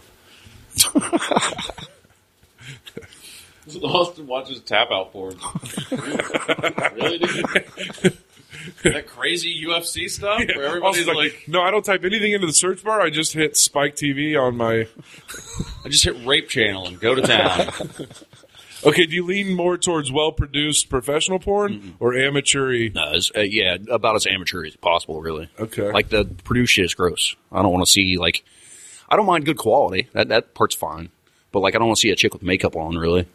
Austin watches tap out porn. Really, dude? That crazy U F C stuff where everybody's Also, like, like, no, I don't type anything into the search bar. I just hit Spike T V on my... I just hit rape channel and go to town. Okay, do you lean more towards well-produced professional porn or amateur-y? No, it's, uh, yeah, about as amateur as possible, really. Okay. Like the produced shit is gross. I don't want to see like. I don't mind good quality. That that part's fine, but like I don't want to see a chick with makeup on. Really.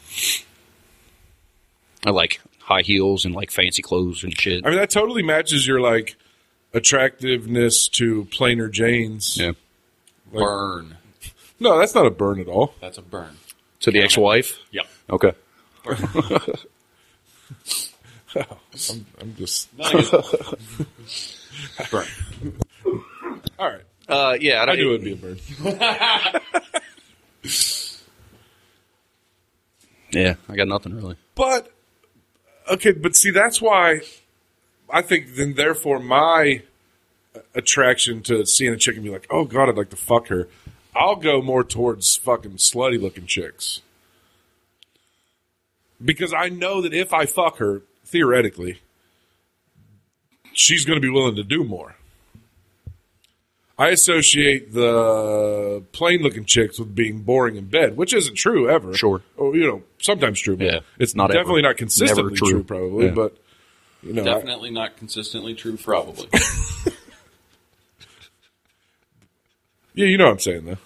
I like high heels and like fancy clothes and shit. I mean, that totally matches your, like, attractiveness to plainer Janes. Yeah. Like- Burn. No, that's not a burn at all. That's a burn. To the ex-wife. Yep. Okay. I'm, I'm just... Burn. All right. Uh, yeah, I knew it would be a burn. Yeah, I got nothing really. But, okay, but see, that's why I think then, therefore, my attraction to seeing a chick and be like, oh, God, I'd like to fuck her, I'll go more towards fucking slutty-looking chicks. Because I know that if I fuck her, theoretically, she's going to be willing to do more. I associate the plain-looking chicks with being boring in bed, which isn't true ever. Sure. Or, you know, sometimes true, but Yeah, it's not definitely ever. not consistently Never true. true. probably, Yeah. but, you know. I- Definitely not consistently true, probably. yeah, you know what I'm saying, though.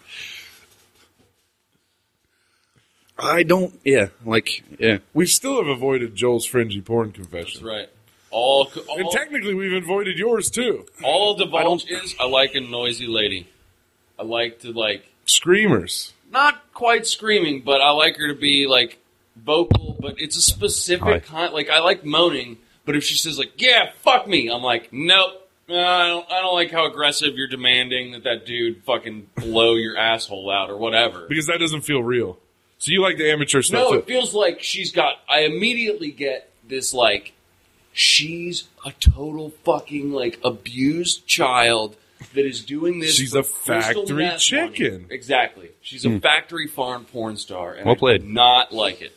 I don't. Yeah, like yeah. We still have avoided Joel's fringy porn confession. That's right. All, And all, technically, we've avoided yours, too. all divulge is I like a noisy lady. I like to, like, Screamers. not quite screaming, but I like her to be, like, vocal, but it's a specific Hi. kind. Like, I like moaning, but if she says, like, yeah, fuck me, I'm like, nope. Uh, I don't, I don't like how aggressive you're demanding that that dude fucking blow your asshole out or whatever. Because that doesn't feel real. So you like the amateur stuff, No, too. it feels like she's got. I immediately get this, like, she's a total fucking, like, abused child that is doing this. She's for a crystal factory meth chicken. money. Exactly. She's a factory farm porn star. And Well I played. do not like it.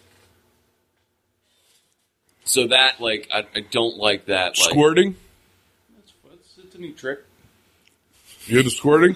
So that, like, I, I don't like that. Like, Squirting? That's, that's a neat trick. You into squirting?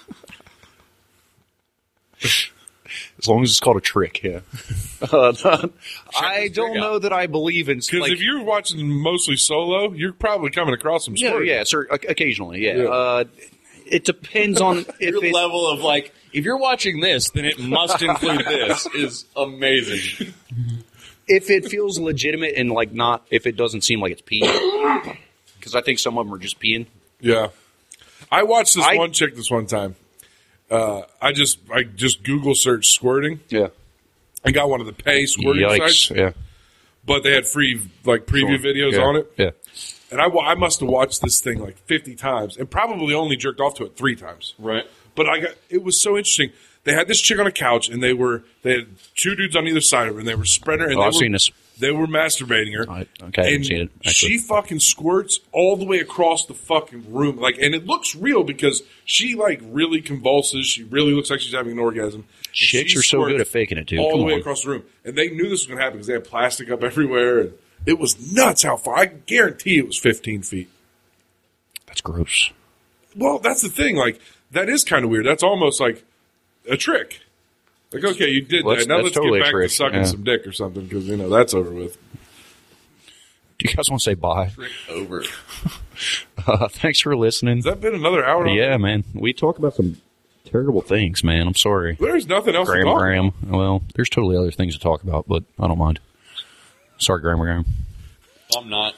As long as it's called a trick, yeah. Uh, I this don't trick know out. that I believe in... Because like, if you're watching mostly solo, you're probably coming across some yeah, squirting. yeah, sir, occasionally, yeah. Yeah. Uh, it depends on if Your it... level of like, if you're watching this, then it must include this is amazing. If it feels legitimate and like not... If it doesn't seem like it's peeing. Because I think some of them are just peeing. Yeah. I watched this I- one chick this one time. Uh, I just I just Google searched squirting Yeah. and got one of the pay squirting sites, Yikes, yeah. but they had free like preview Sure. videos Yeah. on it. Yeah. And I, wa- I must have watched this thing like fifty times and probably only jerked off to it three times. Right. But I got it was so interesting. They had this chick on a couch and they were they had two dudes on either side of her and they were spreading her and Oh, they I've were, seen this. They were masturbating her. I- okay, I haven't and seen it, actually. she fucking squirts all the way across the fucking room, like, and it looks real because she like really convulses. She really looks like she's having an orgasm. And Chicks she are so squirts good at faking it, dude. all Come the way on. across the room, and they knew this was going to happen because they had plastic up everywhere, and it was nuts how far. I guarantee it was fifteen feet. That's gross. Well, that's the thing. Like that is kind of weird. That's almost like a trick. Like, okay, you did Well, that. that's- Now that's let's totally a get back trick, to sucking yeah. some dick or something because you know that's over with. Do you guys want to say bye? Trick over. Uh, thanks for listening. Has that been another hour? on- Yeah, man. We talk about some terrible things, man. I'm sorry. There's nothing else to Graham talk Graham. about. Well, there's totally other things to talk about, but I don't mind. Sorry, Graham Graham. I'm not.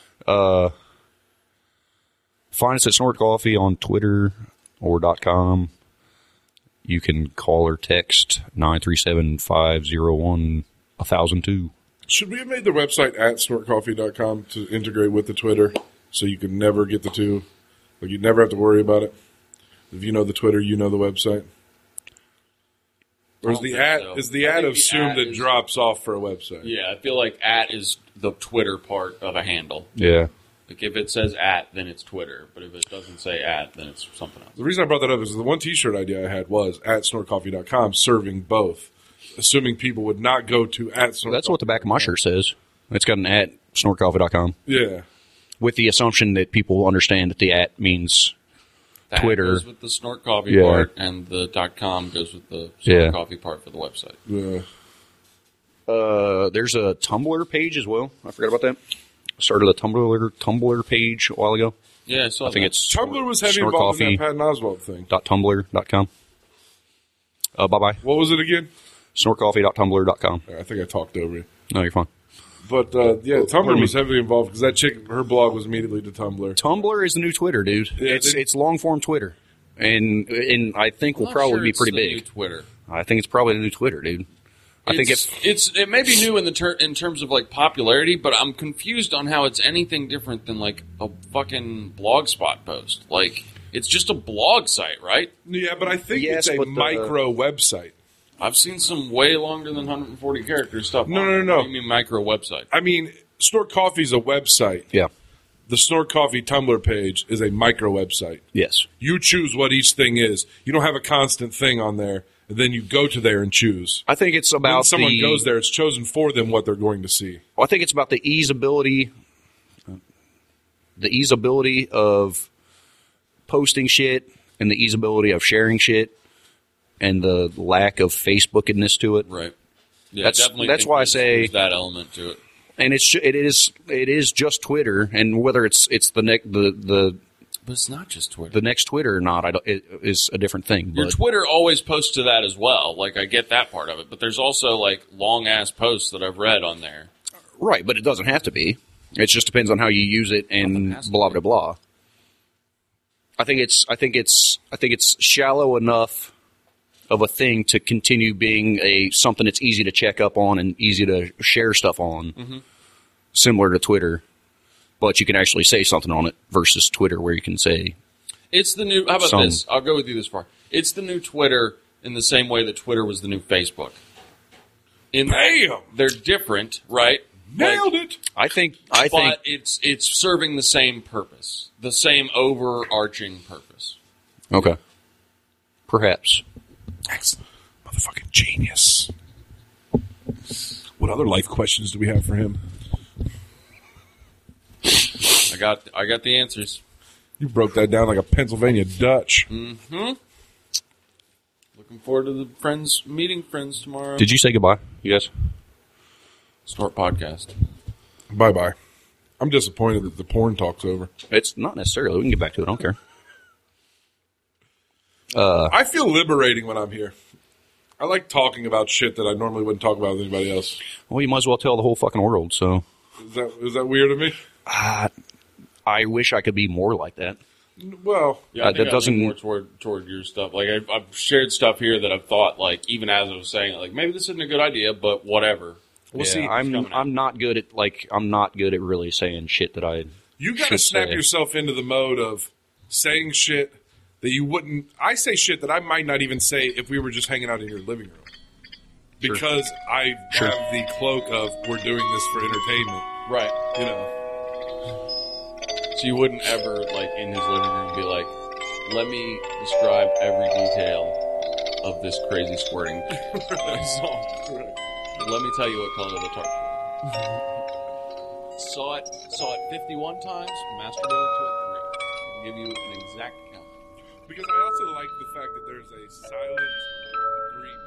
Find us at Snort Coffee on Twitter or .com. You can call or text nine three seven, five oh one, one thousand two. Should we have made the website at snort coffee dot com to integrate with the Twitter so you could never get the two? Like, you'd never have to worry about it? If you know the Twitter, you know the website? Or is I don't the think at so. is the I at think the assumed at that is- drops off for a website? Yeah, I feel like at is the Twitter part of a handle. Yeah. Like if it says at, then it's Twitter. But if it doesn't say at, then it's something else. The reason I brought that up is the one T-shirt idea I had was at snort coffee dot com, serving both, assuming people would not go to at snort. That's what the back of my shirt says. It's got an at snort coffee dot com Yeah. with the assumption that people understand that the at means That Twitter. goes with the Snort Coffee Yeah. part, and the .com goes with the Snort Yeah. Coffee part for the website. Yeah. Uh, there's a Tumblr page as well. I forgot about that. Started a Tumblr Tumblr page a while ago. Yeah, I saw I think that. it's Tumblr was heavy snort involved in coffee that Patton Oswalt thing. dot tumblr dot com. Uh, bye bye. What was it again? snort coffee dot tumblr dot com. I think I talked over you. No, you're fine. But uh, yeah, What do Tumblr you was mean? heavily involved because that chick, her blog was immediately to Tumblr. Tumblr is the new Twitter, dude. Yeah, it's they- it's long form Twitter, and and I think will I'm not probably sure be it's pretty the big. new Twitter. I think it's probably the new Twitter, dude. I think it's, if it's it may be new in the ter- in terms of like popularity, but I'm confused on how it's anything different than like a fucking blogspot post. Like it's just a blog site, right? Yeah, but I think Yes, it's a but the- micro website. I've seen some way longer than one hundred forty character stuff. No, on no, it. no, no. What do you mean micro website? I mean, Snort Coffee's a website. yeah, The Snort Coffee Tumblr page is a micro website. yes, You choose what each thing is. You don't have a constant thing on there, and then you go to there and choose. I think it's When about someone the, goes there, it's chosen for them what they're going to see. I think it's about the easeability, the easeability of posting shit and the easeability of sharing shit and the lack of Facebookedness to it. Right. Yeah, That's- definitely that's think why I there's- say- there's that element to it. And it's ju- it is it is just Twitter, and whether it's it's the next the the But it's not just Twitter. the next Twitter or not, I don't, it is a different thing. Your But Twitter always posts to that as well. Like I get that part of it, but there's also like long ass posts that I've read on there. right, but it doesn't have to be. It just depends on how you use it Nothing and has to blah be. blah blah. I think it's I think it's I think it's shallow enough of a thing to continue being a something that's easy to check up on and easy to share stuff on, Mm-hmm. similar to Twitter. But you can actually say something on it versus Twitter, where you can say, It's the new. How about Some- this? I'll go with you this far. It's the new Twitter in the same way that Twitter was the new Facebook. In Bam! they're different, right? Nailed Like, it! I think I but think it's it's serving the same purpose, the same overarching purpose. okay, perhaps. Excellent. Motherfucking genius. What other life questions do we have for him? I got I got the answers. You broke that down like a Pennsylvania Dutch. Mm-hmm. Looking forward to the friends meeting friends tomorrow. Did you say goodbye? Yes. Snort podcast. Bye bye. I'm disappointed that the porn talk's over. It's not necessarily. We can get back to it. I don't care. Uh, I feel liberating when I'm here. I like talking about shit that I normally wouldn't talk about with anybody else. well, you might as well tell the whole fucking world. So Is that is that weird of me? uh, I wish I could be more like that. Well, Yeah, I Uh, think that I doesn't- lean more toward toward your stuff. Like I've, I've shared stuff here that I've thought, like even as I was saying, it, like maybe this isn't a good idea, but whatever. Well, Yeah, see, it's I'm coming out. I'm not good at like I'm not good at really saying shit that I. you got to should snap say. yourself into the mode of saying shit that you wouldn't. I say shit that I might not even say if we were just hanging out in your living room. Because I Sure. have the cloak of we're doing this for entertainment. Right. You know. So you wouldn't ever, like, in his living room be like, let me describe every detail of this crazy squirting song. Let me tell you what color the tarp was. Saw it, saw it fifty-one times, masturbated to it three. I'll give you an exact count. Because I also like the fact that there's a silent agreement.